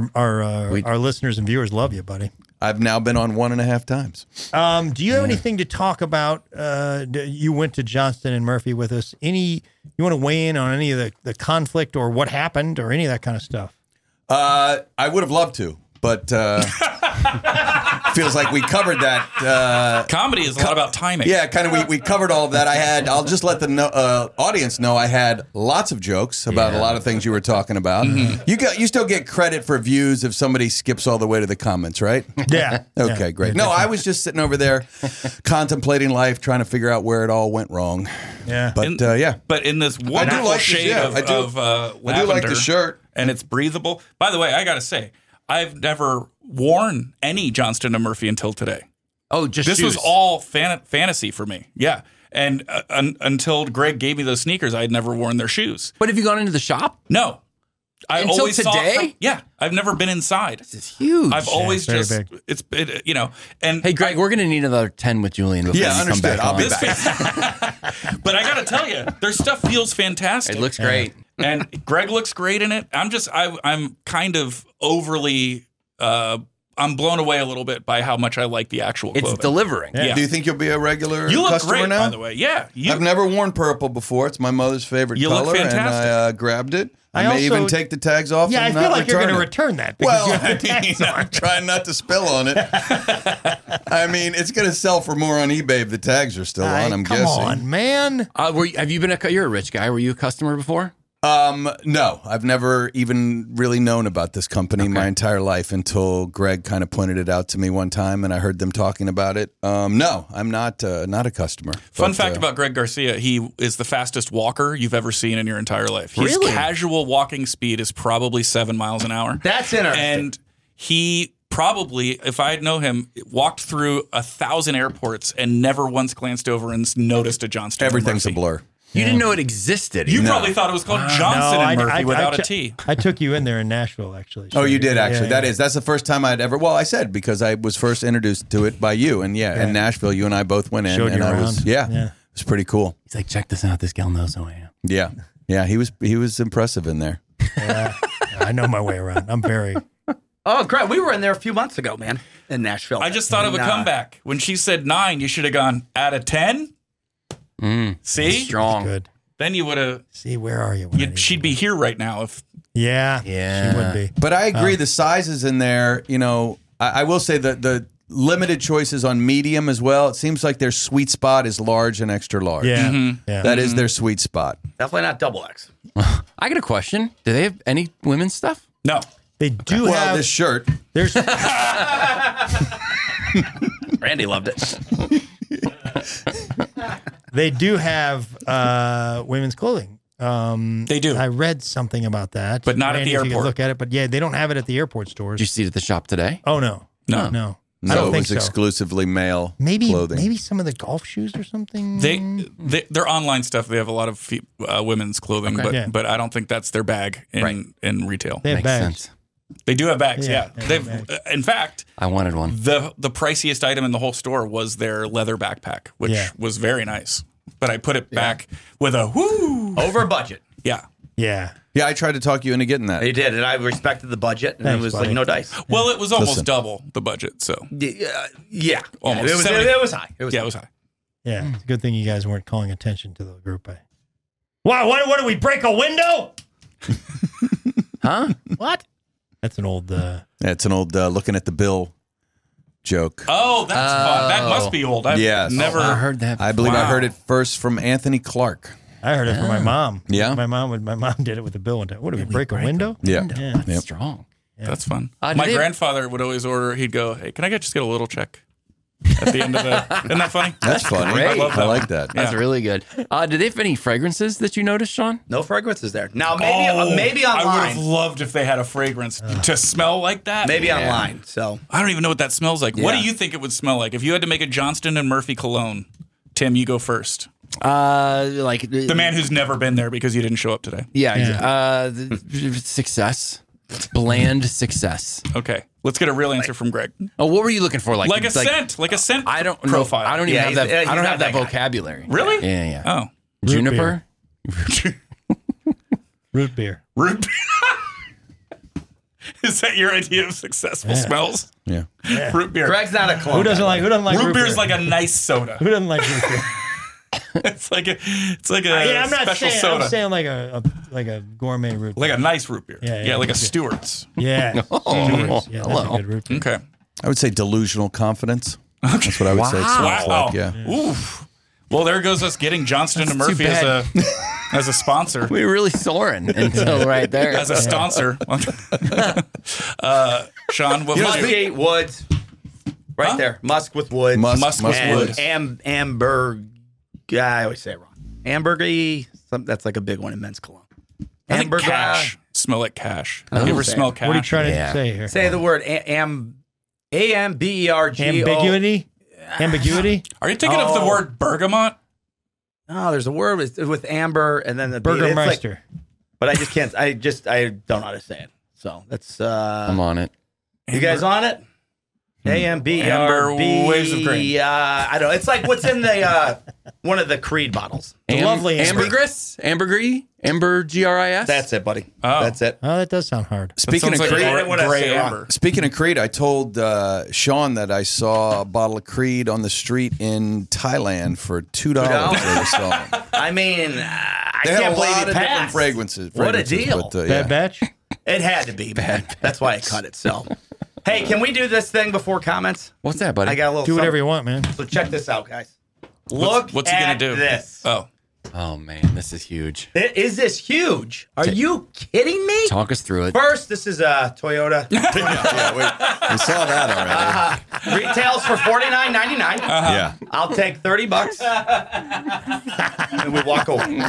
Our listeners and viewers love you, buddy. I've now been on 1.5 times. Do you have anything to talk about? You went to Johnston and Murphy with us. You want to weigh in on any of the conflict or what happened or any of that kind of stuff? I would have loved to, but feels like we covered that. Comedy is a lot about timing. Yeah, kind of. We covered all of that. I'll just let the audience know I had lots of jokes about a lot of things you were talking about. You still get credit for views if somebody skips all the way to the comments, right? Yeah. Okay, Yeah. great. No, I was just sitting over there contemplating life, trying to figure out where it all went wrong. Yeah. But yeah. But in this wonderful like this, shade yeah, of I do. lavender, I do like the shirt. and it's breathable. By the way, I got to say, I've never worn any Johnston and Murphy until today. Oh, just This shoes. was all fantasy for me. Yeah. And until Greg gave me those sneakers, I had never worn their shoes. But have you gone into the shop? No. I Until always saw it today? from- yeah. I've never been inside. This is huge. I've always very just, big. and Hey, Greg, we're going to need another 10 with Julian before Yeah, you come understood. back I'll on. be back. but I got to tell you, their stuff feels fantastic. It looks great. And Greg looks great in it. I'm kind of overly, I'm blown away a little bit by how much I like the actual clothing. It's delivering. Yeah. Do you think you'll be a regular You look customer great, now? by the way. Yeah. I've never worn purple before. It's my mother's favorite You color, look and fantastic. I grabbed it. I I may also- even take the tags off. Yeah, I and feel not like you're going to return return that because Well, you have the tags on. I'm trying not to spill on it. I mean, it's going to sell for more on eBay if the tags are still on. I'm Come guessing. on, man. Have you been you're a rich guy. Were you a customer before? No, I've never even really known about this company my entire life until Greg kind of pointed it out to me one time, and I heard them talking about it. No, I'm not a customer. Fun But, fact about Greg Garcia, he is the fastest walker you've ever seen in your entire life. His Really? casual walking speed is probably 7 miles an hour. That's interesting. And he probably, if I know him, walked through 1,000 airports and never once glanced over and noticed a Johnston. everything's a Murphy. blur. You didn't know it existed. You probably thought it was called Johnson and Murphy without a T. I took you in there in Nashville, actually. Oh, you did actually. Yeah, That's the first time I'd ever. Well, I said because I was first introduced to it by you, and in Nashville, you and I both went in, Showed and you I was around. Yeah. it was pretty cool. He's like, check this out. This gal knows who I am. Yeah. He was impressive in there. I know my way around. I'm very. Oh, great. We were in there a few months ago, man, in Nashville. I just thought of a comeback. When she said 9, you should have gone out of 10. See? Strong. Good. Then you would have. See, where are you? when I need She'd you? be here right now. If Yeah, Yeah. she would be. But I agree, the sizes in there. You know, I will say that the limited choices on medium as well. It seems like their sweet spot is large and extra large. Yeah, yeah. That is their sweet spot. Definitely not double X. I got a question. Do they have any women's stuff? no, They do Well, have. this shirt. There's Randy loved it. they do have women's clothing. They do. I read something about that, But not at Randy, the if you could airport. look at it, but yeah, they don't have it at the airport stores. Did you see it at the shop today? Oh no, No. no. I So don't it think was so. exclusively male Maybe clothing. some of the golf shoes or something. Their online stuff. They have a lot of women's clothing, Okay. but Yeah. but I don't think that's their bag in retail. They have Makes bags. sense. They do have bags. Yeah, Yeah, they they've. have bags. In fact, I wanted one. the priciest item in the whole store was their leather backpack, which Yeah. was very nice. But I put it back with a whoo. Over budget. Yeah. Yeah. Yeah, I tried to talk you into getting that. They did, and I respected the budget, and Thanks, it was buddy. like no dice. Well, it was almost Listen. double the budget. So Yeah, Almost. It was, 70. it was high. It was yeah, high. it was high. Yeah. It's a good thing you guys weren't calling attention to the group. Why? What do we break a window? Huh? What? That's an old. Yeah, it's an old looking at the bill joke. Oh, that's fun. That must be old. I've Yes. never I heard that. I believe I Wow. heard it first from Anthony Clark. I heard it from my mom. Yeah? My mom did it with the bill one time. What do we break a window? Yeah. Yeah. That's Yep. strong. That's fun. Did My they- grandfather would always order. He'd go, "Hey, can I just get a little check at the end of the?" Isn't that funny? That's funny. great. I, I love that like that. That's Yeah. really good. Did they have any fragrances that you noticed, Sean? No fragrances there. Now maybe I would have online. loved if they had a fragrance to smell like that. Maybe online. So I don't even know what that smells like. What Yeah. do you think it would smell like if you had to make a Johnston and Murphy cologne? Tim, you go first. Like The man who's never been there because you didn't show up today. Yeah. Success. Bland success. Okay, let's get a real answer from Greg. Oh, what were you looking for? Like a scent, like a scent. I don't know. profile. I don't even Yeah, have he's- that. he's I don't not have that that guy. vocabulary. Really? Yeah, yeah. Oh, Juniper. Root beer. root. Is that your idea of successful smells? Yeah. Root beer. Greg's not a clone. Who doesn't like root beer is beer? like a nice soda. Who doesn't like root beer? It's like a I'm not special saying. soda. I'm saying like a gourmet root beer. Like a nice root beer. Yeah, like a root beer. Stewart's. Yeah. Stewart's. Yeah, that's hello. a good root beer. Okay. I would say delusional confidence. That's what I would say it smells Wow. like. Yeah. Oof. Well, there goes us getting Johnston and Murphy as a sponsor. We were really soaring until right there. As a sponsor. Sean, what was your Musky Woods. Right Huh? there. Musk with Woods. Musk with and Woods. Amber. I always say it wrong. Ambergy. That's like a big one in men's cologne. I think Ambergris. cash. Smell like cash. Oh, You ever okay. smell cash? What are you trying to Yeah. say here? Say the word AMBERGO. Ambiguity. Ambiguity. Are you thinking of the Oh. word bergamot? Oh, there's a word with amber and then the B. It's like- Burgermeister. but I just can't. I don't know how to say it. So that's. I'm on it. You guys on it? AMBERB. Amber Waves of Green. I don't know. It's like what's in the one of the Creed bottles. lovely amber. ambergris, ambergris, ambergris. That's it, buddy. Oh. That's it. Oh, that does sound hard. That Speaking sounds of like Creed, I didn't want to gray say it wrong. amber. Speaking of Creed, I told Sean that I saw a bottle of Creed on the street in Thailand for $2. They were selling. I mean, I They had can't a believe lot he of different passed. fragrances. What a deal. But, Bad batch. It had to be bad. That's why I cut it. So, hey, can we do this thing before comments? What's that, buddy? I got a little. Do whatever something. you want, man. So check this out, guys. Look What's he at gonna do? this. Oh, Oh man, this is huge. Is this huge? Are you kidding me? Talk us through it. First, this is a Toyota. we saw that already. Retails for $49.99. Yeah. I'll take $30 and we walk away.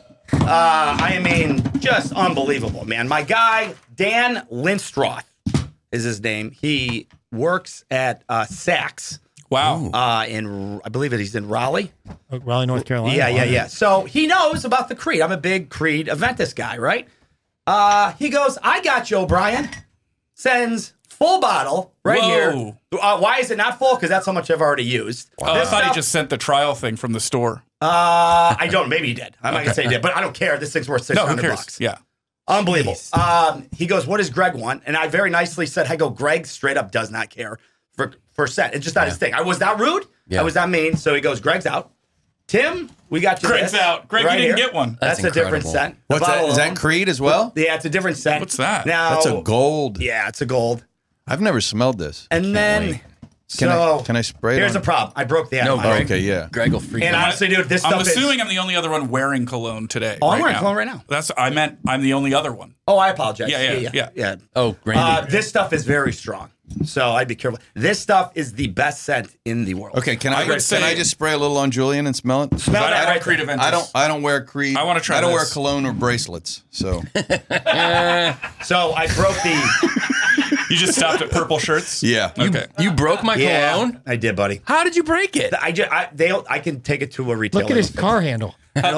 I mean, just unbelievable, man. My guy, Dan Linstroth is his name. He works at Saks wow. I believe he's in Raleigh. Raleigh, North Carolina. Yeah. So he knows about the Creed. I'm a big Creed Aventus guy, right? He goes, I got you, O'Brien. Sends full bottle right Whoa. here. Why is it not full? Because that's how much I've already used. I This thought he stuff- just sent the trial thing from the store. I don't. Maybe he did. I'm not gonna say he did, but I don't care. This thing's worth No, who $600. cares? Yeah. Unbelievable. He goes, what does Greg want? And I very nicely said, I go, Greg straight up does not care for scent. It's just not his thing. I was not rude. Yeah. I was not mean. So he goes, Greg's out. Tim, we got you Greg's this out. Greg, right you didn't here. get one. That's a different incredible. scent. The What's that? bottle Is that alone. Creed as well? Yeah, it's a different scent. What's that? Now, That's a gold. Yeah, it's a gold. I've never smelled this. And then Can I spray it? Here's on? the problem. I broke the No, atomizer. Greg. Okay, yeah. Greg will freak And out. honestly, dude, this I'm stuff assuming is... I'm the only other one wearing cologne today. Oh, I'm right wearing now. cologne right now. I meant I'm the only other one. Oh, I apologize. Yeah. Oh, Randy. This stuff is very strong, so I'd be careful. This stuff is the best scent in the world. Okay, can I would say- just spray a little on Julian and smell it? Smell I that don't right Creed there. Aventus. I don't wear Creed. I wanna try I don't wear this. cologne or bracelets. So So I broke the... You just stopped at purple shirts? yeah. Okay. You broke my cologne? I did, buddy. How did you break it? I can take it to a retailer. Look at his car handle.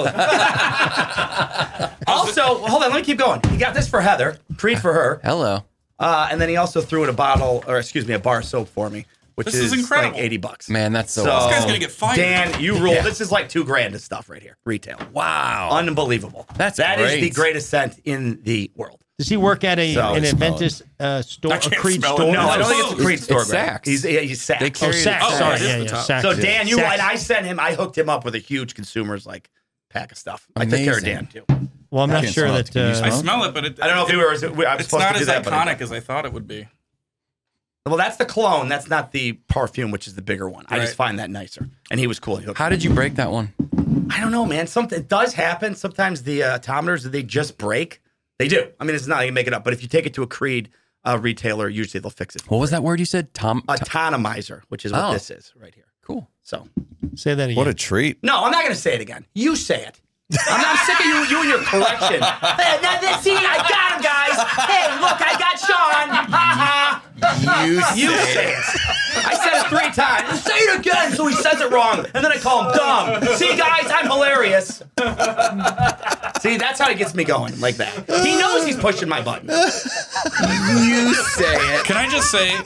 Also, hold on, let me keep going. He got this for Heather, Creed for her, Hello. and then he also threw in a bar of soap for me, which This is is incredible. like $80. Man, that's so So- awesome. This guy's gonna get fired. Dan, you rule. This is like $2,000 of stuff right here, retail. Wow. Unbelievable. That's That is great. the greatest scent in the world. Does he work at So- an Smell Adventist store, I a can't Creed smell it. store? No, I don't think it's a Creed It's store. Greg. Saks. He's Saks. They Oh, carry Saks. Oh, Sorry, it is yeah, the yeah. top. Saks. So Dan, Saks. I hooked him up with a huge consumer's pack of stuff. I took care of Dan Amazing. too. Well, I'm not can't sure smell that. it. Can you I smell smell it, but it, I don't know if I was it's supposed not to do as that. iconic as I thought it would be. Well, that's the cologne. That's not the perfume, which is the bigger one. I just Right. find that nicer. And he was cool. He hooked How did you break that one? I don't know, man. Something it does happen. Sometimes the atometers, they just break. They do. I mean, it's not, you make it up. But if you take it to a Creed retailer, usually they'll fix it. What was that word you said? Atomizer, which is what Oh. this is right here. Cool. So, Say that again. What a treat. no, I'm not going to say it again. You say it. I'm sick of you and your correction. Hey, see, I got him, guys. Hey, look, I got Sean. Ha ha. You say it. I said it 3 times. Say it again, so he says it wrong, and then I call him dumb. See, guys, I'm hilarious. See, that's how he gets me going, like that. He knows he's pushing my button. You say it. Can I just say,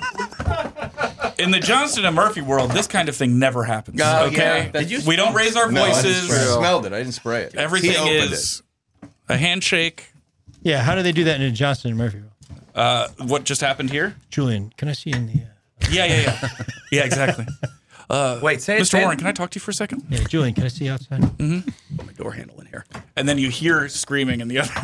in the Johnston and Murphy world, this kind of thing never happens. Oh, okay, yeah. Did you- we don't raise our No, I didn't voices. spray it. I smelled it. I didn't spray it. Everything He opened is a handshake. Yeah, how do they do that in Johnston and Murphy? What just happened here? Julian, can I see in the? Yeah. Yeah, exactly. Wait, say it. Mr. Warren, can I talk to you for a second? Yeah, Julian, can I see outside? Put my door handle in here. And then you hear screaming in the other.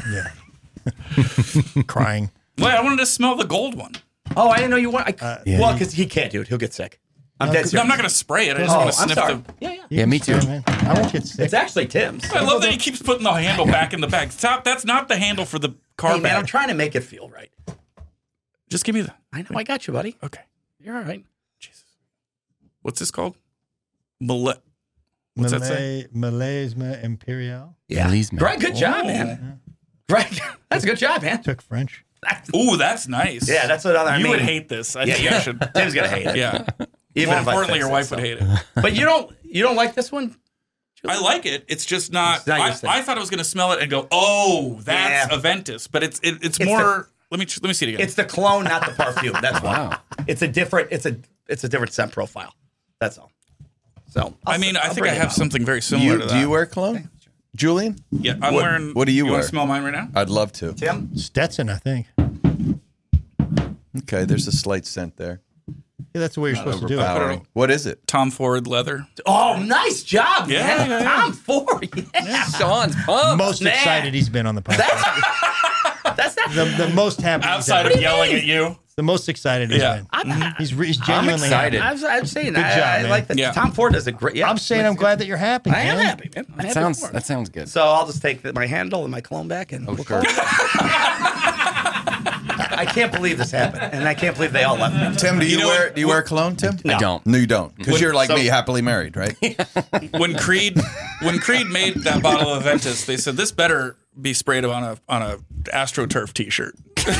Yeah. Crying. Wait, I wanted to smell the gold one. Oh, I didn't know you want. Well, because he can't do it. He'll get sick. I'm dead serious. No, I'm not going to spray it. I just Oh, want to I'm sniff sorry. the. Yeah. Yeah, me too. Sorry, man. I won't get sick. It's actually Tim's. I love that he keeps putting the handle back in the bag. Stop. That's not the handle for the car Hey, man, bag. I'm trying to make it feel right. Just give me the. I know. I got you, buddy. Okay. You're all right. Jesus. What's this called? What's that say? Malaisma Imperial. Yeah. Please, man. Greg, good job, man. Greg, that's a good job, man. Took French. Ooh, that's nice. Yeah, that's what other. You would hate this. I think I should. Tim's gonna hate it. Yeah. Even More if I importantly, fix your it, wife so. would hate it. But you don't like this one? I like it. It's just not. It's not your thing. I thought I was going to smell it and go, "Oh, that's Yeah. Aventus," but it's more. Let me see it again. It's the cologne, not the perfume. That's why. Wow. It's a different scent profile. That's all. So I mean, I I'll think bring I it have up. something very similar to that. Do you wear cologne? Julian? Yeah, I'm What- wearing. what do you want wear? to smell mine right now? I'd love to. Tim? Stetson, I think. Okay, there's a slight scent there. Yeah, that's the way you're supposed to do it. Overpowering. What is it? Tom Ford leather. Oh, nice job, Yeah, man. yeah, yeah. Tom Ford. Yeah. Sean's pumped. Most Man. excited he's been on the podcast. That's not. the most happy. Outside he's of yelling at you. the most excited he's Yeah. been. He's genuinely excited. happy. I'm saying Good job, I man. like that. Yeah. Tom Ford does a great. Yeah, I'm saying I'm glad that you're happy. I am man. happy, man. I'm happy for him. That sounds good. So I'll just take my handle and my cologne back, and we'll sure. call it. I can't believe this happened, and I can't believe they all left me. Tim, do you, know wear what? do you wear cologne, Tim? I don't. No, you don't. Because you're like so- me, happily married, right? When Creed made that bottle of Aventus, they said this better be sprayed on a AstroTurf T-shirt.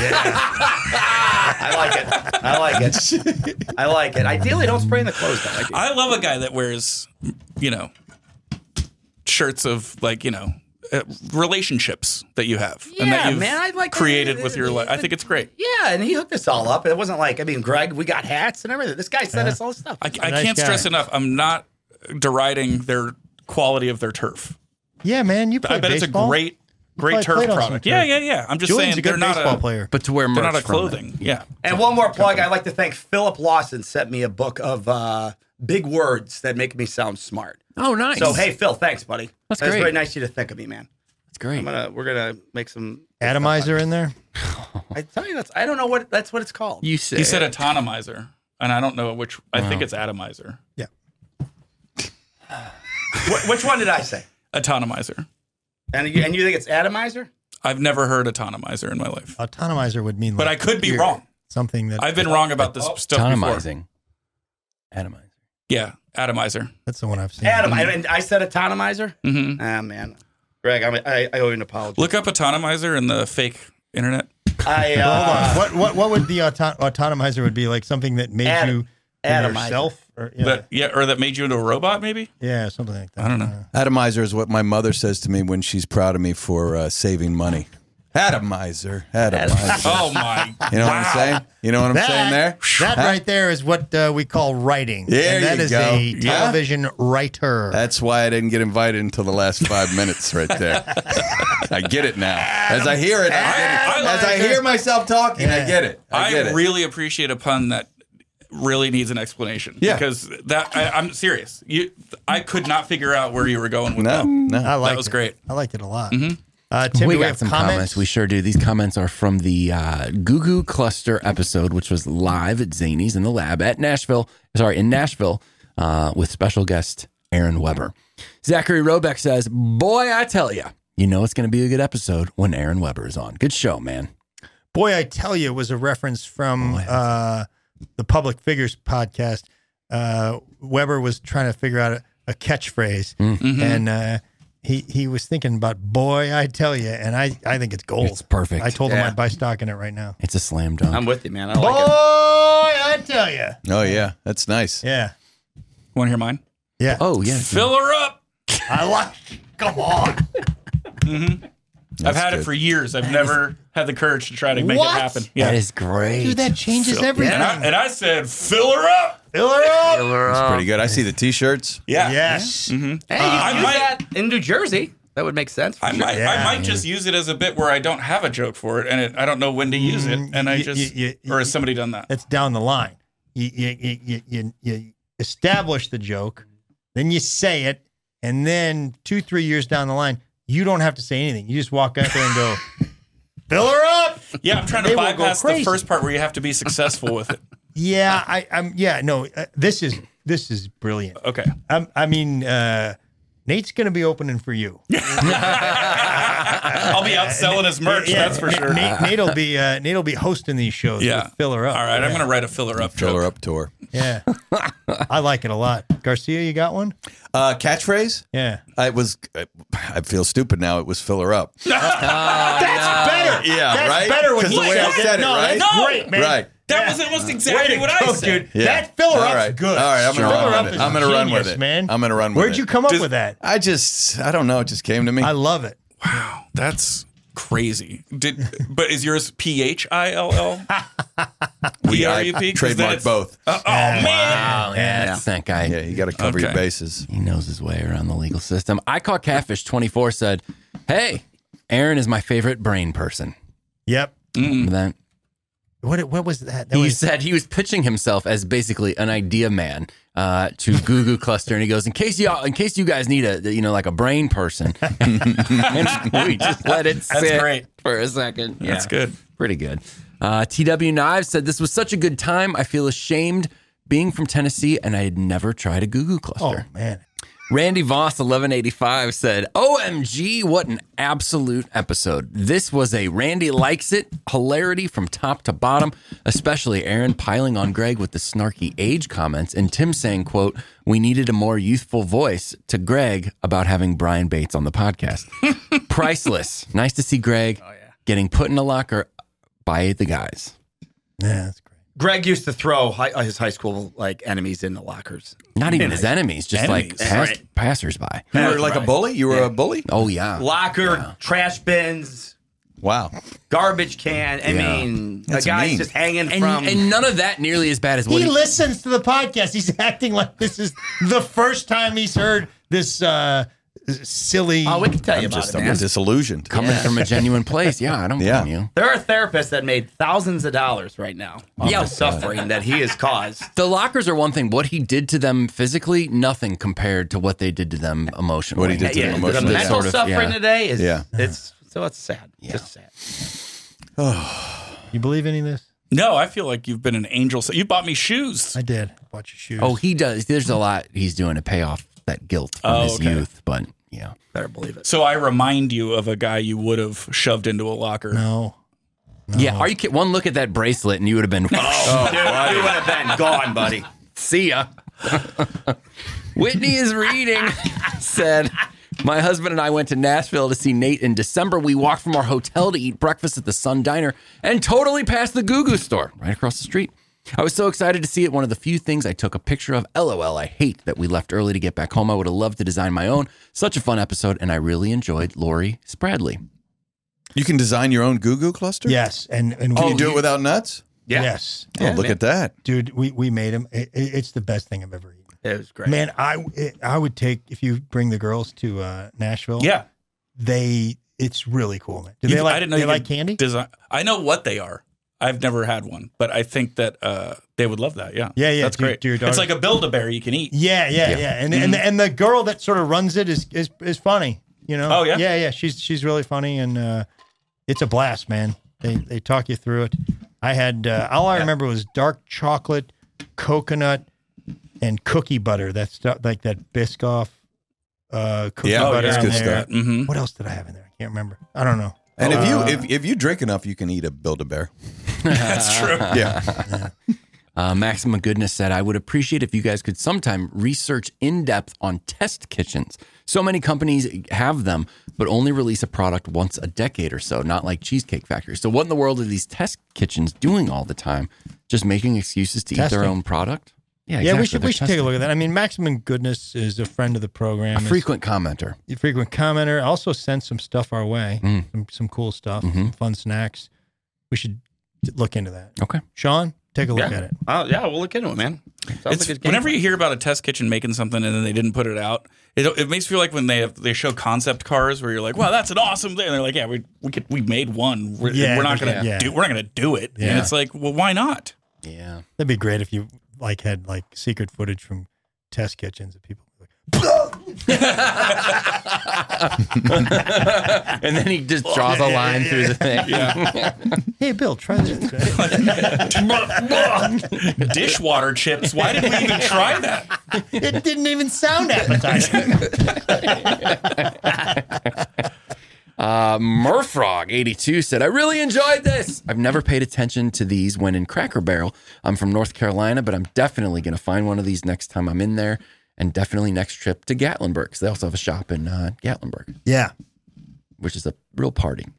I like it. I like it. I like it. Ideally, don't spray in the clothes, though. I do. I love a guy that wears, shirts of relationships that you have and that Yeah, you've man, I'd like to- created with your life. I think it's great. Yeah, and he hooked us all up. It wasn't like, Greg, we got hats and everything. This guy sent us all this stuff. I Nice can't guy. stress enough. I'm not deriding their quality of their turf. Yeah, man, you play I bet baseball. it's a great probably turf played on some product. turf. Yeah. I'm just Julian's saying a good they're not baseball a player. But to wear merch they're not a from them. clothing. Yeah. And one more plug. I'd like to thank Philip Lawson sent me a book of big words that make me sound smart. Oh, nice. So, hey, Phil, thanks, buddy. That's That's great. very nice of you to think of me, man. That's great. We're gonna make some Atomizer in there. I tell you, I don't know what that's what it's called. You say He said autonomizer. and I don't know which. I think it's atomizer. Yeah. Which one did I say? Atomizer. And you think it's atomizer? I've never heard atomizer in my life, Autonomizer would mean, but I like, could be here, wrong. Something that I've been wrong about this stuff before. Atomizing. Atomizer. Yeah, atomizer. that's the one I've seen. And I said atomizer? Mm-hmm. Ah, man. Greg, I owe you an apology. Look up atomizer in the fake internet. Hold on. What would the autonomizer would be like? Something that made you atomizer. yourself, or Or that made you into a robot, maybe? yeah, something like that. I don't know. Atomizer is what my mother says to me when she's proud of me for saving money. Atomizer. Oh, my. You know what I'm saying? You know what I'm saying there? That right there is what we call writing. There and that you is go. a Yeah. television writer. That's why I didn't get invited until the last 5 minutes right there. I get it now. As I hear it, I get it. As I hear myself talking, I get it. I get it. really appreciate a pun that really needs an explanation. Yeah. Because I'm serious. I could not figure out where you were going with No, that. no. I liked That was it. great. I liked it a lot. Mm-hmm. Tim, We do we got have some comments? comments. We sure do. These comments are from the Goo Goo Cluster episode, which was live at Zany's in the lab in Nashville, with special guest Aaron Weber. Zachary Robeck says, boy, I tell you, you know it's going to be a good episode when Aaron Weber is on. Good show, man. Boy, I tell you, was a reference from the Public Figures podcast. Weber was trying to figure out a catchphrase, and he was thinking about "boy, I tell you," and I think it's gold. It's perfect. I told him Yeah. I'd buy stock in it right now. It's a slam dunk. I'm with you, man. I Boy, like it. I tell you. Oh, yeah. That's nice. Yeah, Want to hear mine? yeah. Oh, yeah. Fill her up. I like. Come on. I've had it for years. I've never had the courage to try to make What? it happen. That Yeah. is great. Dude, that changes everything. And I said, fill her up. Fill her up. It's pretty good. I see the T-shirts. Yeah. Yes. Hey, you I use might- that in New Jersey. That would make sense. I might Yeah. just use it as a bit where I don't have a joke for it, and I don't know when to use it, and I just or has somebody done that? That's down the line. You establish the joke, then you say it, and then 2-3 years down the line, you don't have to say anything. You just walk out there and go, "Fill her up." Yeah, I'm trying to They will go bypass the crazy. first part where you have to be successful with it. Yeah, I'm. Yeah, no, this is brilliant. Okay. I mean, Nate's going to be opening for you. I'll be out selling his merch, that's for sure. Nate'll be hosting these shows. Yeah. with Fill Her Up. All right, I'm going to write a filler up Fill joke. her up tour. Yeah, I like it a lot. Garcia, you got one? Catchphrase? Yeah. I feel stupid now. It was fill her up. That's better. Yeah, That's right? better when 'Cause you the way I said it, no, right? That's No. great, man. Right. That was almost exactly what I go, said. dude. Yeah. That Fill Her All Up's right. good. All right, I'm gonna Fill Her run Up with it. is I'm gonna run with genius, it. man. I'm gonna run with Where'd it. you come up with that? I don't know. It just came to me. I love it. Wow, that's crazy. But is yours PHILL? PRUP? Trademark both. Oh, man. Wow, yeah, that's that guy. Yeah, you got to cover your Okay. bases. He knows his way around the legal system. I caught Catfish 24 said, "Hey, Aaron is my favorite brain person." Yep. Remember that? What was that? That He was said he was pitching himself as basically an idea man to Goo Goo Cluster, and he goes, "In case you guys need like a brain person," and we just let it sit great. for a second. That's good. Pretty good. TW Knives said this was such a good time. I feel ashamed being from Tennessee, and I had never tried a Goo Goo oh Cluster. man. Randy Voss 1185 said, "OMG, what an absolute episode. This was a Randy likes it hilarity from top to bottom, especially Aaron piling on Greg with the snarky age comments and Tim saying, quote, we needed a more youthful voice to Greg about having Brian Bates on the podcast. Priceless. Nice to see Greg getting put in a locker by the guys." Yeah, that's great. Greg used to throw his high school enemies in the lockers. Not even his enemies, just Enemies. like passersby. You were like a bully? You were a bully? Oh, yeah. Locker, trash bins, Wow. garbage can. I mean, a That's guy's mean. just hanging And, from. and none of that nearly as bad as what He listens to the podcast. He's acting like this is the first time he's heard this silly. Oh, we can tell you I'm about it, man. disillusioned. coming from a genuine place. Yeah, I don't Yeah. blame you. There are therapists that made thousands of dollars right now on the suffering that he has caused. The lockers are one thing. What he did to them physically, nothing compared to what they did to them emotionally. What he did to them The emotionally. mental Sort of, suffering yeah. today is Yeah. it's sad. Just sad. You believe any of this? No, I feel like you've been an angel. So you bought me shoes. I did. Bought your shoes. Oh, he does. There's a lot he's doing to pay off that guilt from his youth, but yeah. Better believe it. So I remind you of a guy you would have shoved into a locker. No. Yeah, are you kidding? One look at that bracelet and you would have been, Dude, you would have been gone, buddy. see ya. Whitney is reading, said, my husband and I went to Nashville to see Nate in December. We walked from our hotel to eat breakfast at the Sun Diner and totally passed the Goo Goo store right across the street. I was so excited to see it. One of the few things I took a picture of. LOL, I hate that we left early to get back home. I would have loved to design my own. Such a fun episode, and I really enjoyed Lori Spradley. You can design your own Goo Goo cluster? Yes. And Can you do it without nuts? Yeah. Yes. Oh, look at that. Dude, we made them. It's the best thing I've ever eaten. It was great. Man, I would take, if you bring the girls to Nashville. Yeah. It's really cool, man. Do they I didn't know you like could candy? Design. I know what they are. I've never had one, but I think that they would love that. Yeah. Yeah. That's great. Do your daughter- It's like a Build-A-Bear you can eat. Yeah. And the girl that sort of runs it is funny. You know? Oh, yeah? Yeah. She's really funny, and it's a blast, man. They talk you through it. I had all I remember was dark chocolate, coconut, and cookie butter. That stuff like that Biscoff cookie butter that's in good there. stuff. Mm-hmm. What else did I have in there? I can't remember. I don't know. And if you drink enough, you can eat a Build-A-Bear. That's true. Yeah. Maximum Goodness said, I would appreciate if you guys could sometime research in depth on test kitchens. So many companies have them, but only release a product once a decade or so, not like Cheesecake Factory. So what in the world are these test kitchens doing all the time? Just making excuses to eat Testing. their own product? Yeah, exactly. we should take a look at that. I mean, Maximum Goodness is a friend of the program. A frequent commenter. A frequent commenter. Also sent some stuff our way, some cool stuff, some fun snacks. We should look into that. Okay. Sean, take a look at it. Yeah, we'll look into it, man. Sounds like a good game Whenever plan. you hear about a test kitchen making something and then they didn't put it out, it makes me feel like when they show concept cars where you're like, wow, that's an awesome thing. And they're like, yeah, we made one. We're not gonna do it. Yeah. And it's like, well, why not? Yeah. That'd be great if you had secret footage from test kitchens that people were And then he just draws a line through the thing. like, hey, Bill, try this. Dishwater chips. Why did we even try that? It didn't even sound appetizing. Murfrog82 said, I really enjoyed this. I've never paid attention to these when in Cracker Barrel. I'm from North Carolina, but I'm definitely going to find one of these next time I'm in there, and definitely next trip to Gatlinburg, because they also have a shop in Gatlinburg, Yeah. which is a real party.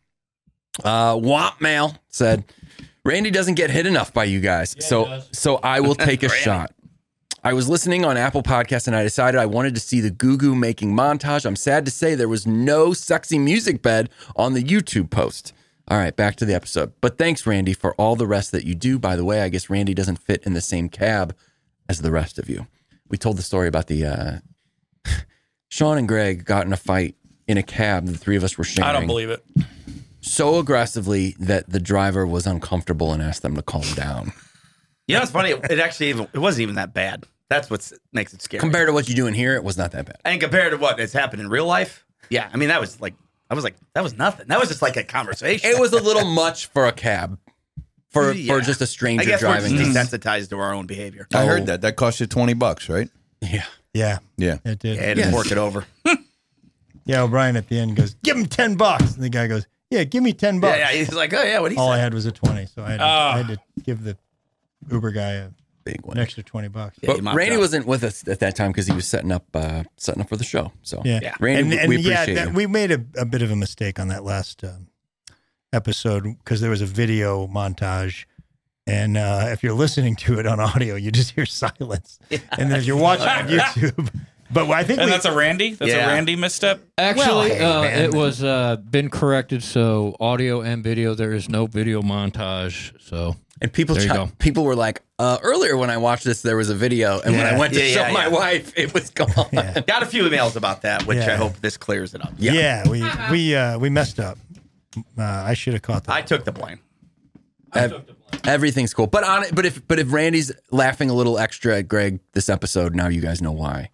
Womp Mail said, Randy doesn't get hit enough by you guys, so I will take a shot. I was listening on Apple Podcasts and I decided I wanted to see the Goo Goo making montage. I'm sad to say there was no sexy music bed on the YouTube post. All right, back to the episode. But thanks, Randy, for all the rest that you do. By the way, I guess Randy doesn't fit in the same cab as the rest of you. We told the story about the Sean and Greg got in a fight in a cab the three of us were sharing. I don't believe it. So aggressively that the driver was uncomfortable and asked them to calm down. You know, it's funny. It wasn't even that bad. That's what makes it scary. Compared to what you do in here, it was not that bad. And compared to what has happened in real life, yeah. I mean, that was nothing. That was just like a conversation. It was a little much for a cab, for just a stranger I guess driving. we're just desensitized to our own behavior. I heard that. That cost you $20, right? Yeah. Yeah. Yeah. It did. Yeah, to work it over. Yeah, O'Brien at the end goes, give him $10. And the guy goes, yeah, give me $10. Yeah, he's like, oh yeah, what he All I said. had was a 20, so I had to give the Uber guy Big one. an extra $20. Yeah, he But mopped Randy up. wasn't with us at that time because he was setting up for the show. So Yeah. Randy, and we appreciate you. we made a bit of a mistake on that last episode because there was a video montage. And if you're listening to it on audio, you just hear silence. And then if you're watching on YouTube, but I think And that's a Randy? That's Yeah. a Randy misstep? Actually, hey, man. it was been corrected. So audio and video, there is no video montage. So And people There you go. people were like, earlier when I watched this, there was a video. And when I went to Yeah, show yeah, my yeah. wife, it was gone. Yeah. Got a few emails about that, which Yeah. I hope this clears it up. yeah, we messed up. I should have caught that. I took the blame. Everything's cool. But if Randy's laughing a little extra at Greg this episode, now you guys know why.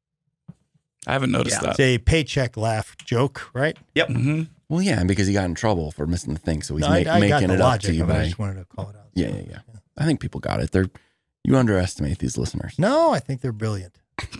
I haven't noticed Yeah. It's that. a paycheck laugh joke, right? Yep. Well, yeah, because he got in trouble for missing the thing. So he's No, I got making the it up logic to you of it. I by. just wanted to call it out. Yeah. I think people got it. You underestimate these listeners. No, I think they're brilliant.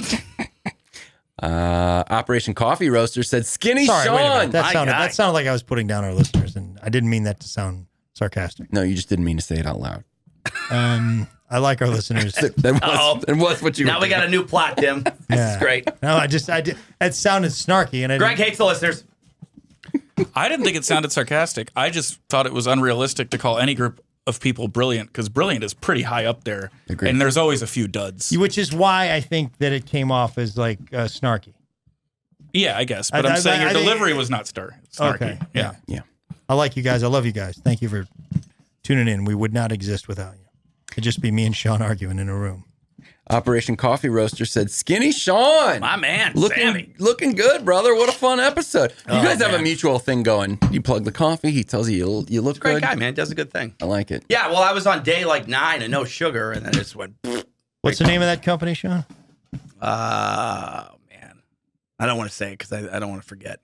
Operation Coffee Roaster said Skinny Sorry, wait a minute. Sean. That sounded like I was putting down our listeners, and I didn't mean that to sound sarcastic. No, you just didn't mean to say it out loud. I like our listeners. That was what you Now were we got a new plot, Tim. This is great. No, I did. It sounded snarky, and Greg hates the listeners. I didn't think it sounded sarcastic. I just thought it was unrealistic to call any group of people brilliant, because brilliant is pretty high up there. Agreed. And there's always a few duds. which is why I think that it came off as like snarky. Yeah, I guess. But I- I'm saying I your think- delivery was not snarky. Okay, Yeah. Yeah. I like you guys. I love you guys. Thank you for tuning in. We would not exist without you. It'd just be me and Sean arguing in a room. Operation Coffee Roaster said Skinny Sean. My man, Sammy. Looking good, brother. What a fun episode. You Oh, guys have a man. mutual thing going. You plug the coffee. He tells you you look Great good. guy, man. Does a good thing. I like it. Yeah, well, I was on day like 9 and no sugar, and then it just went. What's the name of that company, Sean? Man, I don't want to say it because I don't want to forget.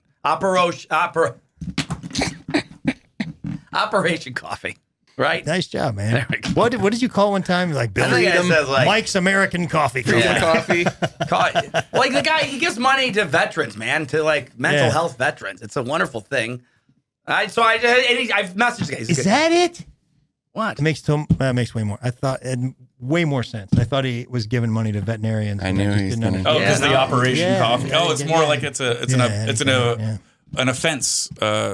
Operation Coffee, right? Nice job, man. There we go. What did you call one time? Like I think it says like Mike's American Coffee Company. Yeah. Coffee. like the guy, he gives money to veterans, man, to like mental Yeah. health veterans. It's a wonderful thing. I've messaged the guy. He's Is good. that it? What? It makes way more. I thought it had way more sense. I thought he was giving money to veterinarians. I and knew just he's didn't gonna- Oh, understand. because the Operation Yeah, Coffee. yeah, Oh, it's yeah, more yeah. like it's Yeah. an offense.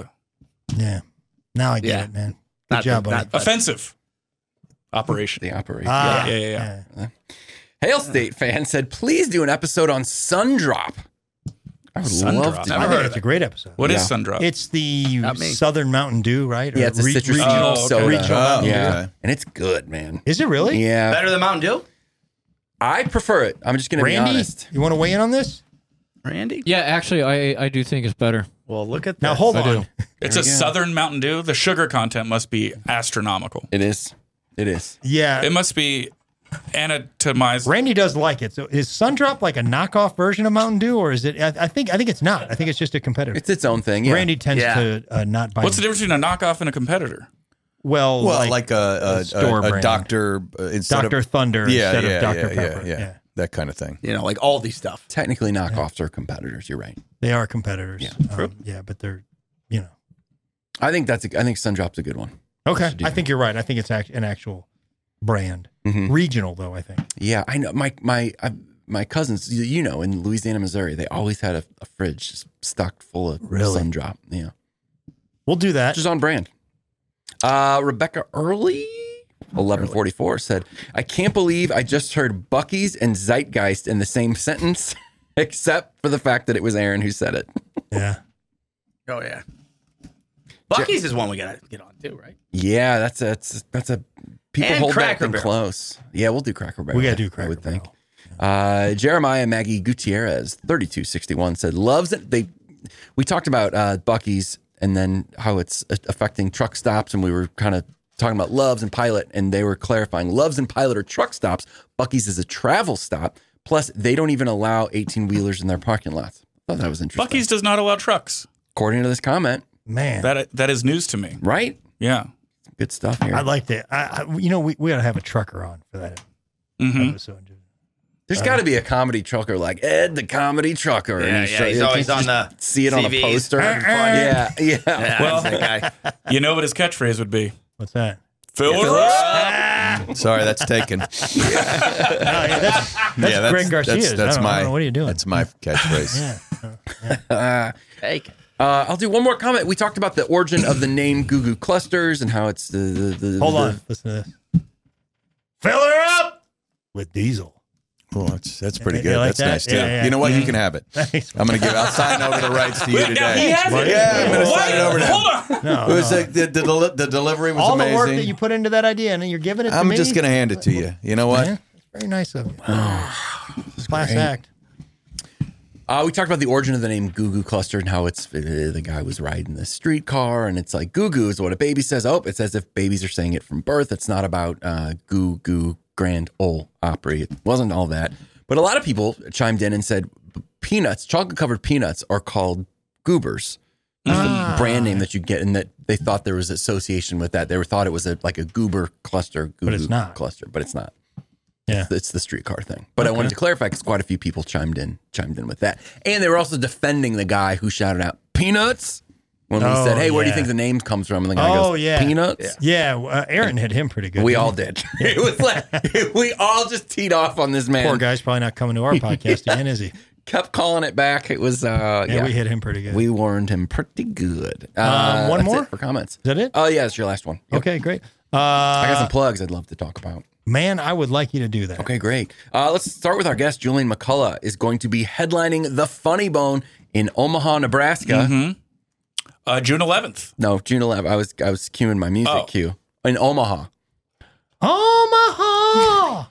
Yeah. Now I get Yeah. it, man. Good Not job, the- buddy. not- Offensive operation. The operation. Ah, Yeah. Hail State fan said, please do an episode on Sundrop. I would love Sundrop. to. I Never think heard it's of a great episode. What is Yeah. Sundrop? It's the Not me. Southern Mountain Dew, right? Or Yeah, it's a citrus regional. soda. Regional Mountain Dew. Yeah. okay. And it's good, man. Is it really? Yeah. Better than Mountain Dew? I prefer it. I'm just going to be Randy, honest. you want to weigh in on this? Randy? Yeah, actually, I do think it's better. Well, look at Now this. hold I on. do. It's a Southern Mountain Dew. The sugar content must be astronomical. It is. It is. Yeah, It must be anatomized. Randy does like it. So is Sundrop like a knockoff version of Mountain Dew, or is it? I think it's not. I think it's just a competitor. It's its own thing. Yeah. Randy tends Yeah. to not buy. What's the difference between a knockoff and a competitor? Well, like a store brand. Dr. Instead Dr. of Thunder yeah, instead yeah, of Dr. yeah, Pepper. yeah, that kind of thing. You know, like Aldi stuff. Technically, knockoffs are competitors. You're right. They are competitors. Yeah. But they're, you know. I think Sundrop's a good one. Okay, I think you're right. I think it's an actual brand. Mm-hmm. Regional, though, I think. Yeah, I know. My cousins, you know, in Louisiana, Missouri, they always had a fridge just stocked full of Really? Sundrop. Yeah, We'll do that. which is on brand. Rebecca Early, 1144 said, "I can't believe I just heard Buc-ee's and Zeitgeist in the same sentence, except for the fact that it was Aaron who said it." Yeah. Oh, yeah. Buc-ee's is one we got to get on, too, right? Yeah, that's a people And hold that Cracker thing Barrel. close. Yeah, we'll do Cracker Barrel. We got to do I Cracker would think. Barrel. Jeremiah Maggie Gutierrez, 3261, said loves it. We talked about Buc-ee's and then how it's affecting truck stops, and we were kind of talking about Loves and Pilot, and they were clarifying Loves and Pilot are truck stops. Buc-ee's is a travel stop. Plus, they don't even allow 18-wheelers in their parking lots. I thought that was interesting. Buc-ee's does not allow trucks. According to this comment, Man, That is news to me. right? Yeah. Good stuff here. I'd like to. We got to have a trucker on for that Mm-hmm. episode. There's got to be a comedy trucker like Ed the Comedy Trucker. Yeah, and yeah, he's always on the see it on a TVs. poster. Having fun. Yeah, yeah. Yeah, Well- that guy. You know what his catchphrase would be? What's that? Fill her up. Sorry, that's taken. That's Greg Garcia's. That's I my. don't know. What are you doing? That's my catchphrase. Yeah. Take it. I'll do one more comment. We talked about the origin of the name Goo Goo Clusters and how it's the Hold on. Listen to this. Fill her up with diesel. Well, that's pretty You good. like That's that? nice too. Yeah, yeah. You know what? You can have it. Thanks. I'm going to I'll sign over the rights to you Wait, now he today. has it. Yeah, I'm going to sign it over to him. Hold on. No, It was no. like the delivery was all amazing. the work that you put into that idea, and then you're giving it to I'm me. just going to hand it to you. You know what? Yeah, it's very nice of you. Class act. We talked about the origin of the name Goo Goo Cluster and how it's the guy was riding the streetcar and it's like Goo Goo is what a baby says. Oh, it's as if babies are saying it from birth. It's not about Goo Goo Grand Ole Opry. It wasn't all that. But a lot of people chimed in and said peanuts, chocolate covered peanuts are called goobers. It's the brand name that you get, and that they thought there was association with that. They thought it was like a goober cluster, But it's not. cluster, but it's not. Yeah. It's the streetcar thing. But I wanted to clarify because quite a few people chimed in with that. And they were also defending the guy who shouted out peanuts when we said, hey, where do you think the name comes from? And the guy goes, peanuts? Yeah, Aaron hit him pretty good. We all did. It was like, we all just teed off on this man. Poor guy's probably not coming to our podcast again, is he? Kept calling it back. It was, Yeah, we hit him pretty good. We warned him pretty good. One That's more? it for comments. Is that it? Oh, yeah, it's your last one. Yep. Okay, great. I got some plugs I'd love to talk about. Man, I would like you to do that. Okay, great. Let's start with our guest. Julian McCullough is going to be headlining the Funny Bone in Omaha, Nebraska. June 11th. No, June 11th. I was cueing my music cue in Omaha. Omaha!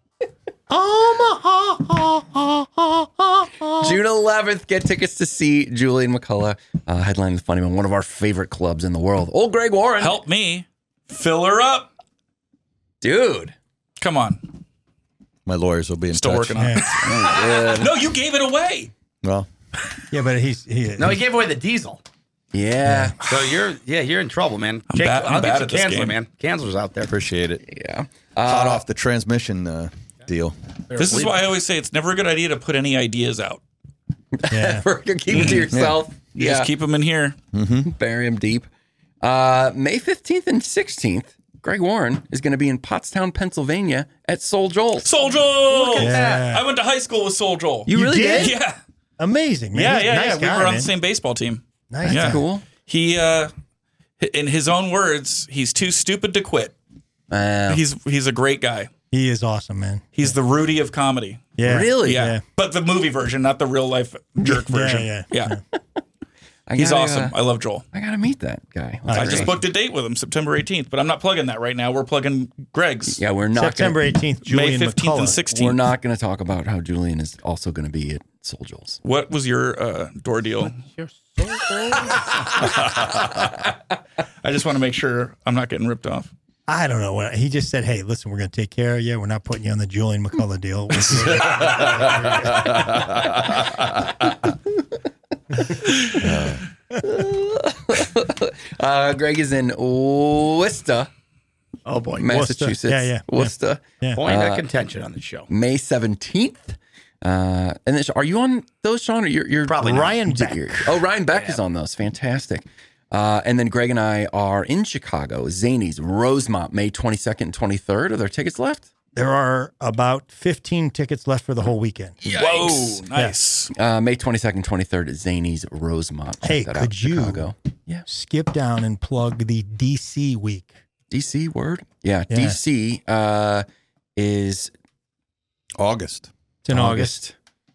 June 11th. Get tickets to see Julian McCullough headlining the Funny Bone, one of our favorite clubs in the world. Old Greg Warren. Help me fill her up. Dude. Come on. My lawyers will be in Still touch. working on it. No, you gave it away. Well, Yeah, but he No, he gave away the diesel. Yeah. So you're in trouble, man. I'm bad- I'm I'll bad get at you this Kanzler, game. man. Kanzler's out there. appreciate it. Yeah. Hot off the transmission deal. This is why I always say it's never a good idea to put any ideas out. yeah. Keep it to yourself. You Yeah. just keep them in here. Bury them deep. May 15th and 16th, Greg Warren is going to be in Pottstown, Pennsylvania at Soul Joel. Soul Joel! that. I went to high school with Soul Joel. You really did? did? Yeah. Amazing, man. He's a nice We guy, were on man. the same baseball team. Nice. Yeah. Cool. He, in his own words, he's too stupid to quit. He's a great guy. He is awesome, man. He's the Rudy of comedy. Yeah. Really? Yeah. But the movie version, not the real life jerk version. yeah. He's awesome. I love Joel. I got to meet that guy. I just booked a date with him September 18th, but I'm not plugging that right now. We're plugging Greg's. Yeah, we're not September 18th, Julian May 15th McCullough. and 16th. We're not going to talk about how Julian is also going to be at Soul Joel's. What was your door deal? I just want to make sure I'm not getting ripped off. I don't know. He just said, hey, listen, we're going to take care of you. We're not putting you on the Julian McCullough deal. Greg is in Worcester, Oh boy, Massachusetts. Yeah. Worcester. Yeah. point of contention on the show. May 17th. And then, are you on those, Sean? Or you're Probably not. Ryan Beck. Ryan Beck is on those. Fantastic. And then Greg and I are in Chicago, Zany's, Rosemont, May 22nd and 23rd. Are there tickets left? There are about 15 tickets left for the whole weekend. Whoa, nice. May 22nd, 23rd at Zany's, Rosemont. Check Hey, that out, could you Chicago. Yeah. skip down and plug the DC week? DC word? Yeah. Yeah. DC is August. It's in August.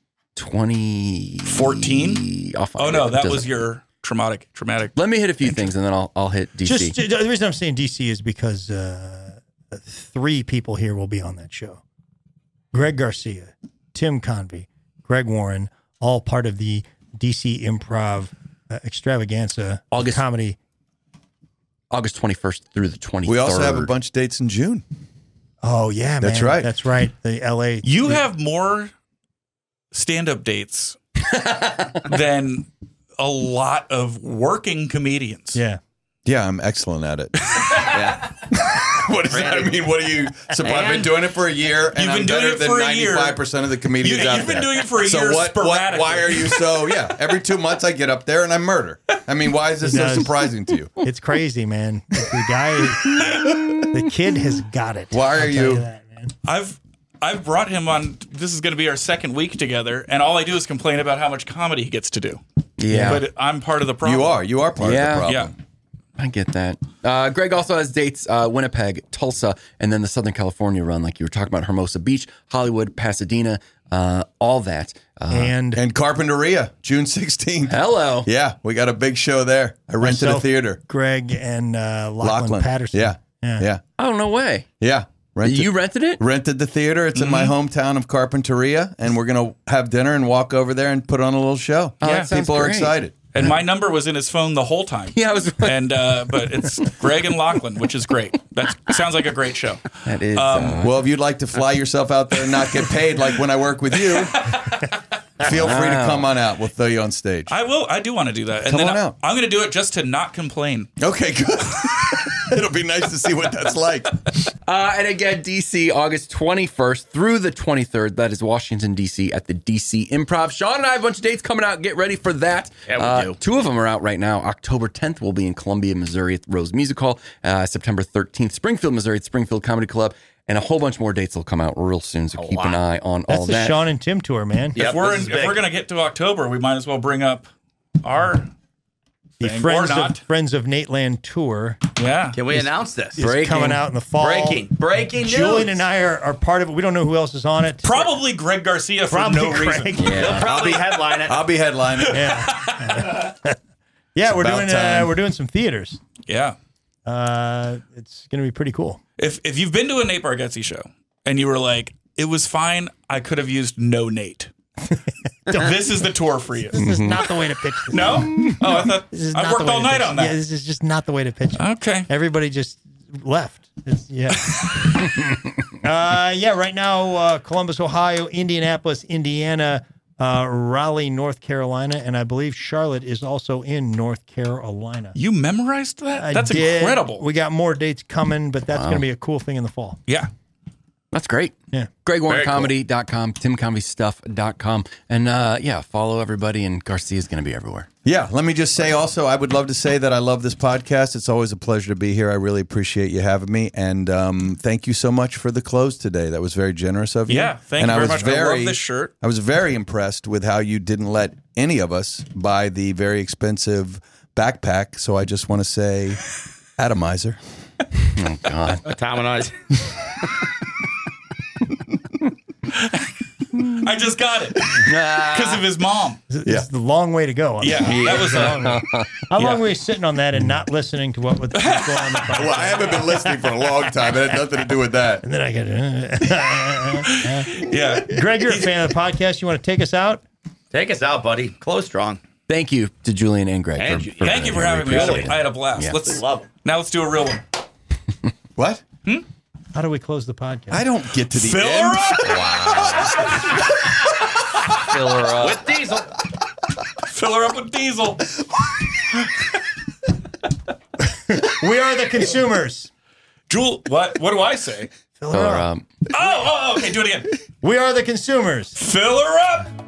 2014. Oh no, that was your traumatic. Let me hit a few things and then I'll hit DC. Just the reason I'm saying DC is because 3 people here will be on that show. Greg Garcia, Tim Convey, Greg Warren, all part of the DC Improv Extravaganza August. comedy. August 21st through the 23rd. We also have a bunch of dates in June. Oh yeah, That's man. right. That's right. The LA. You have more stand-up dates than a lot of working comedians. Yeah. Yeah, I'm excellent at it. What does that mean? What are you? So I've been doing it for a year, and You've I'm been doing better it than for a year. 95% of the comedians out You've there. been doing it for a so year what, sporadically. why are you so? Yeah, every 2 months I get up there and I murder. I mean, why is this so does. surprising to you? It's crazy, man. The guy, the kid has got it. Why are I'll tell you- that, man. I've brought him on. This is going to be our second week together, and all I do is complain about how much comedy he gets to do. Yeah. But I'm part of the problem. You are part Yeah. of the problem. Yeah. I get that. Greg also has dates Winnipeg, Tulsa, and then the Southern California run, like you were talking about, Hermosa Beach, Hollywood, Pasadena, all that. And And Carpinteria, June 16th. Hello. Yeah, we got a big show there. I rented a myself, theater. Greg and Lachlan Patterson. Yeah. Yeah. Yeah. Oh, no way. Yeah. Rented, You rented it? rented the theater. It's in my hometown of Carpinteria, and we're going to have dinner and walk over there and put on a little show. Oh, that sounds People are great. excited. And my number was in his phone the whole time. Yeah, I was. And but it's Greg and Lachlan, which is great. That sounds like a great show. That is. Well, if you'd like to fly yourself out there and not get paid like when I work with you, Feel free to come on out. We'll throw you on stage. I will. I do want to do that. And Come then on out. I'm going to do it just to not complain. Okay, good. It'll be nice to see what that's like. And again, DC, August 21st through the 23rd. That is Washington, D.C. at the DC Improv. Sean and I have a bunch of dates coming out. Get ready for that. Yeah, we do. 2 of them are out right now. October 10th, we'll be in Columbia, Missouri at the Rose Music Hall. September 13th, Springfield, Missouri at Springfield Comedy Club. And a whole bunch more dates will come out real soon, so keep an eye on That's all the that. Sean and Tim tour, man. Yep, if we're this is big. going to get to October, we might as well bring up our The thing, Friends or not. of Nateland tour Yeah. Can we announce this? is coming out in the fall. Breaking news. Julian and I are part of it. We don't know who else is on it. Probably Greg Garcia for Probably no Greg. reason. He'll probably headline it. I'll be headlining. Yeah, yeah, we're about doing time. we're doing some theaters. Yeah. It's going to be pretty cool. If you've been to a Nate Bargatze show and you were like, it was fine, I could have used no Nate. This is the tour for you. This is not the way to pitch this. No? Oh, I thought This is I not worked the way all to night pitch. on that. Yeah, this is just not the way to pitch it. Okay. Everybody just left. Yeah. Right now, Columbus, Ohio, Indianapolis, Indiana, Raleigh, North Carolina, and I believe Charlotte is also in North Carolina. You memorized that? I That's did. incredible. We got more dates coming, but that's going to be a cool thing in the fall. Yeah. That's great. Yeah. GregWarnerComedy.com, TimComedyStuff.com. And follow everybody, and Garcia's going to be everywhere. Yeah, let me just say also, I would love to say that I love this podcast. It's always a pleasure to be here. I really appreciate you having me. And thank you so much for the clothes today. That was very generous of you. Yeah, thank and you I very was much. I love this shirt. I was very impressed with how you didn't let any of us buy the very expensive backpack. So I just want to say, atomizer. Oh, God. Tom and I. I just got it because of his mom. It's the long way to go. Yeah, that was How long were you sitting on that and not listening to what was going on the podcast? Well, I haven't been listening for a long time. It had nothing to do with that. And then I get yeah. Greg, you're a fan of the podcast. You want to take us out? Take us out, buddy. Close strong. Thank you to Julian and Greg. And Thank you for having me. I had a blast. Yeah. Love him. Now let's do a real one. What? How do we close the podcast? I don't get to the Fill end. her up. Fill her up. With Diesel. Fill her up with diesel. We are the consumers. Jewel, what do I say? Fill her up. Oh, okay, do it again. We are the consumers. Fill her up.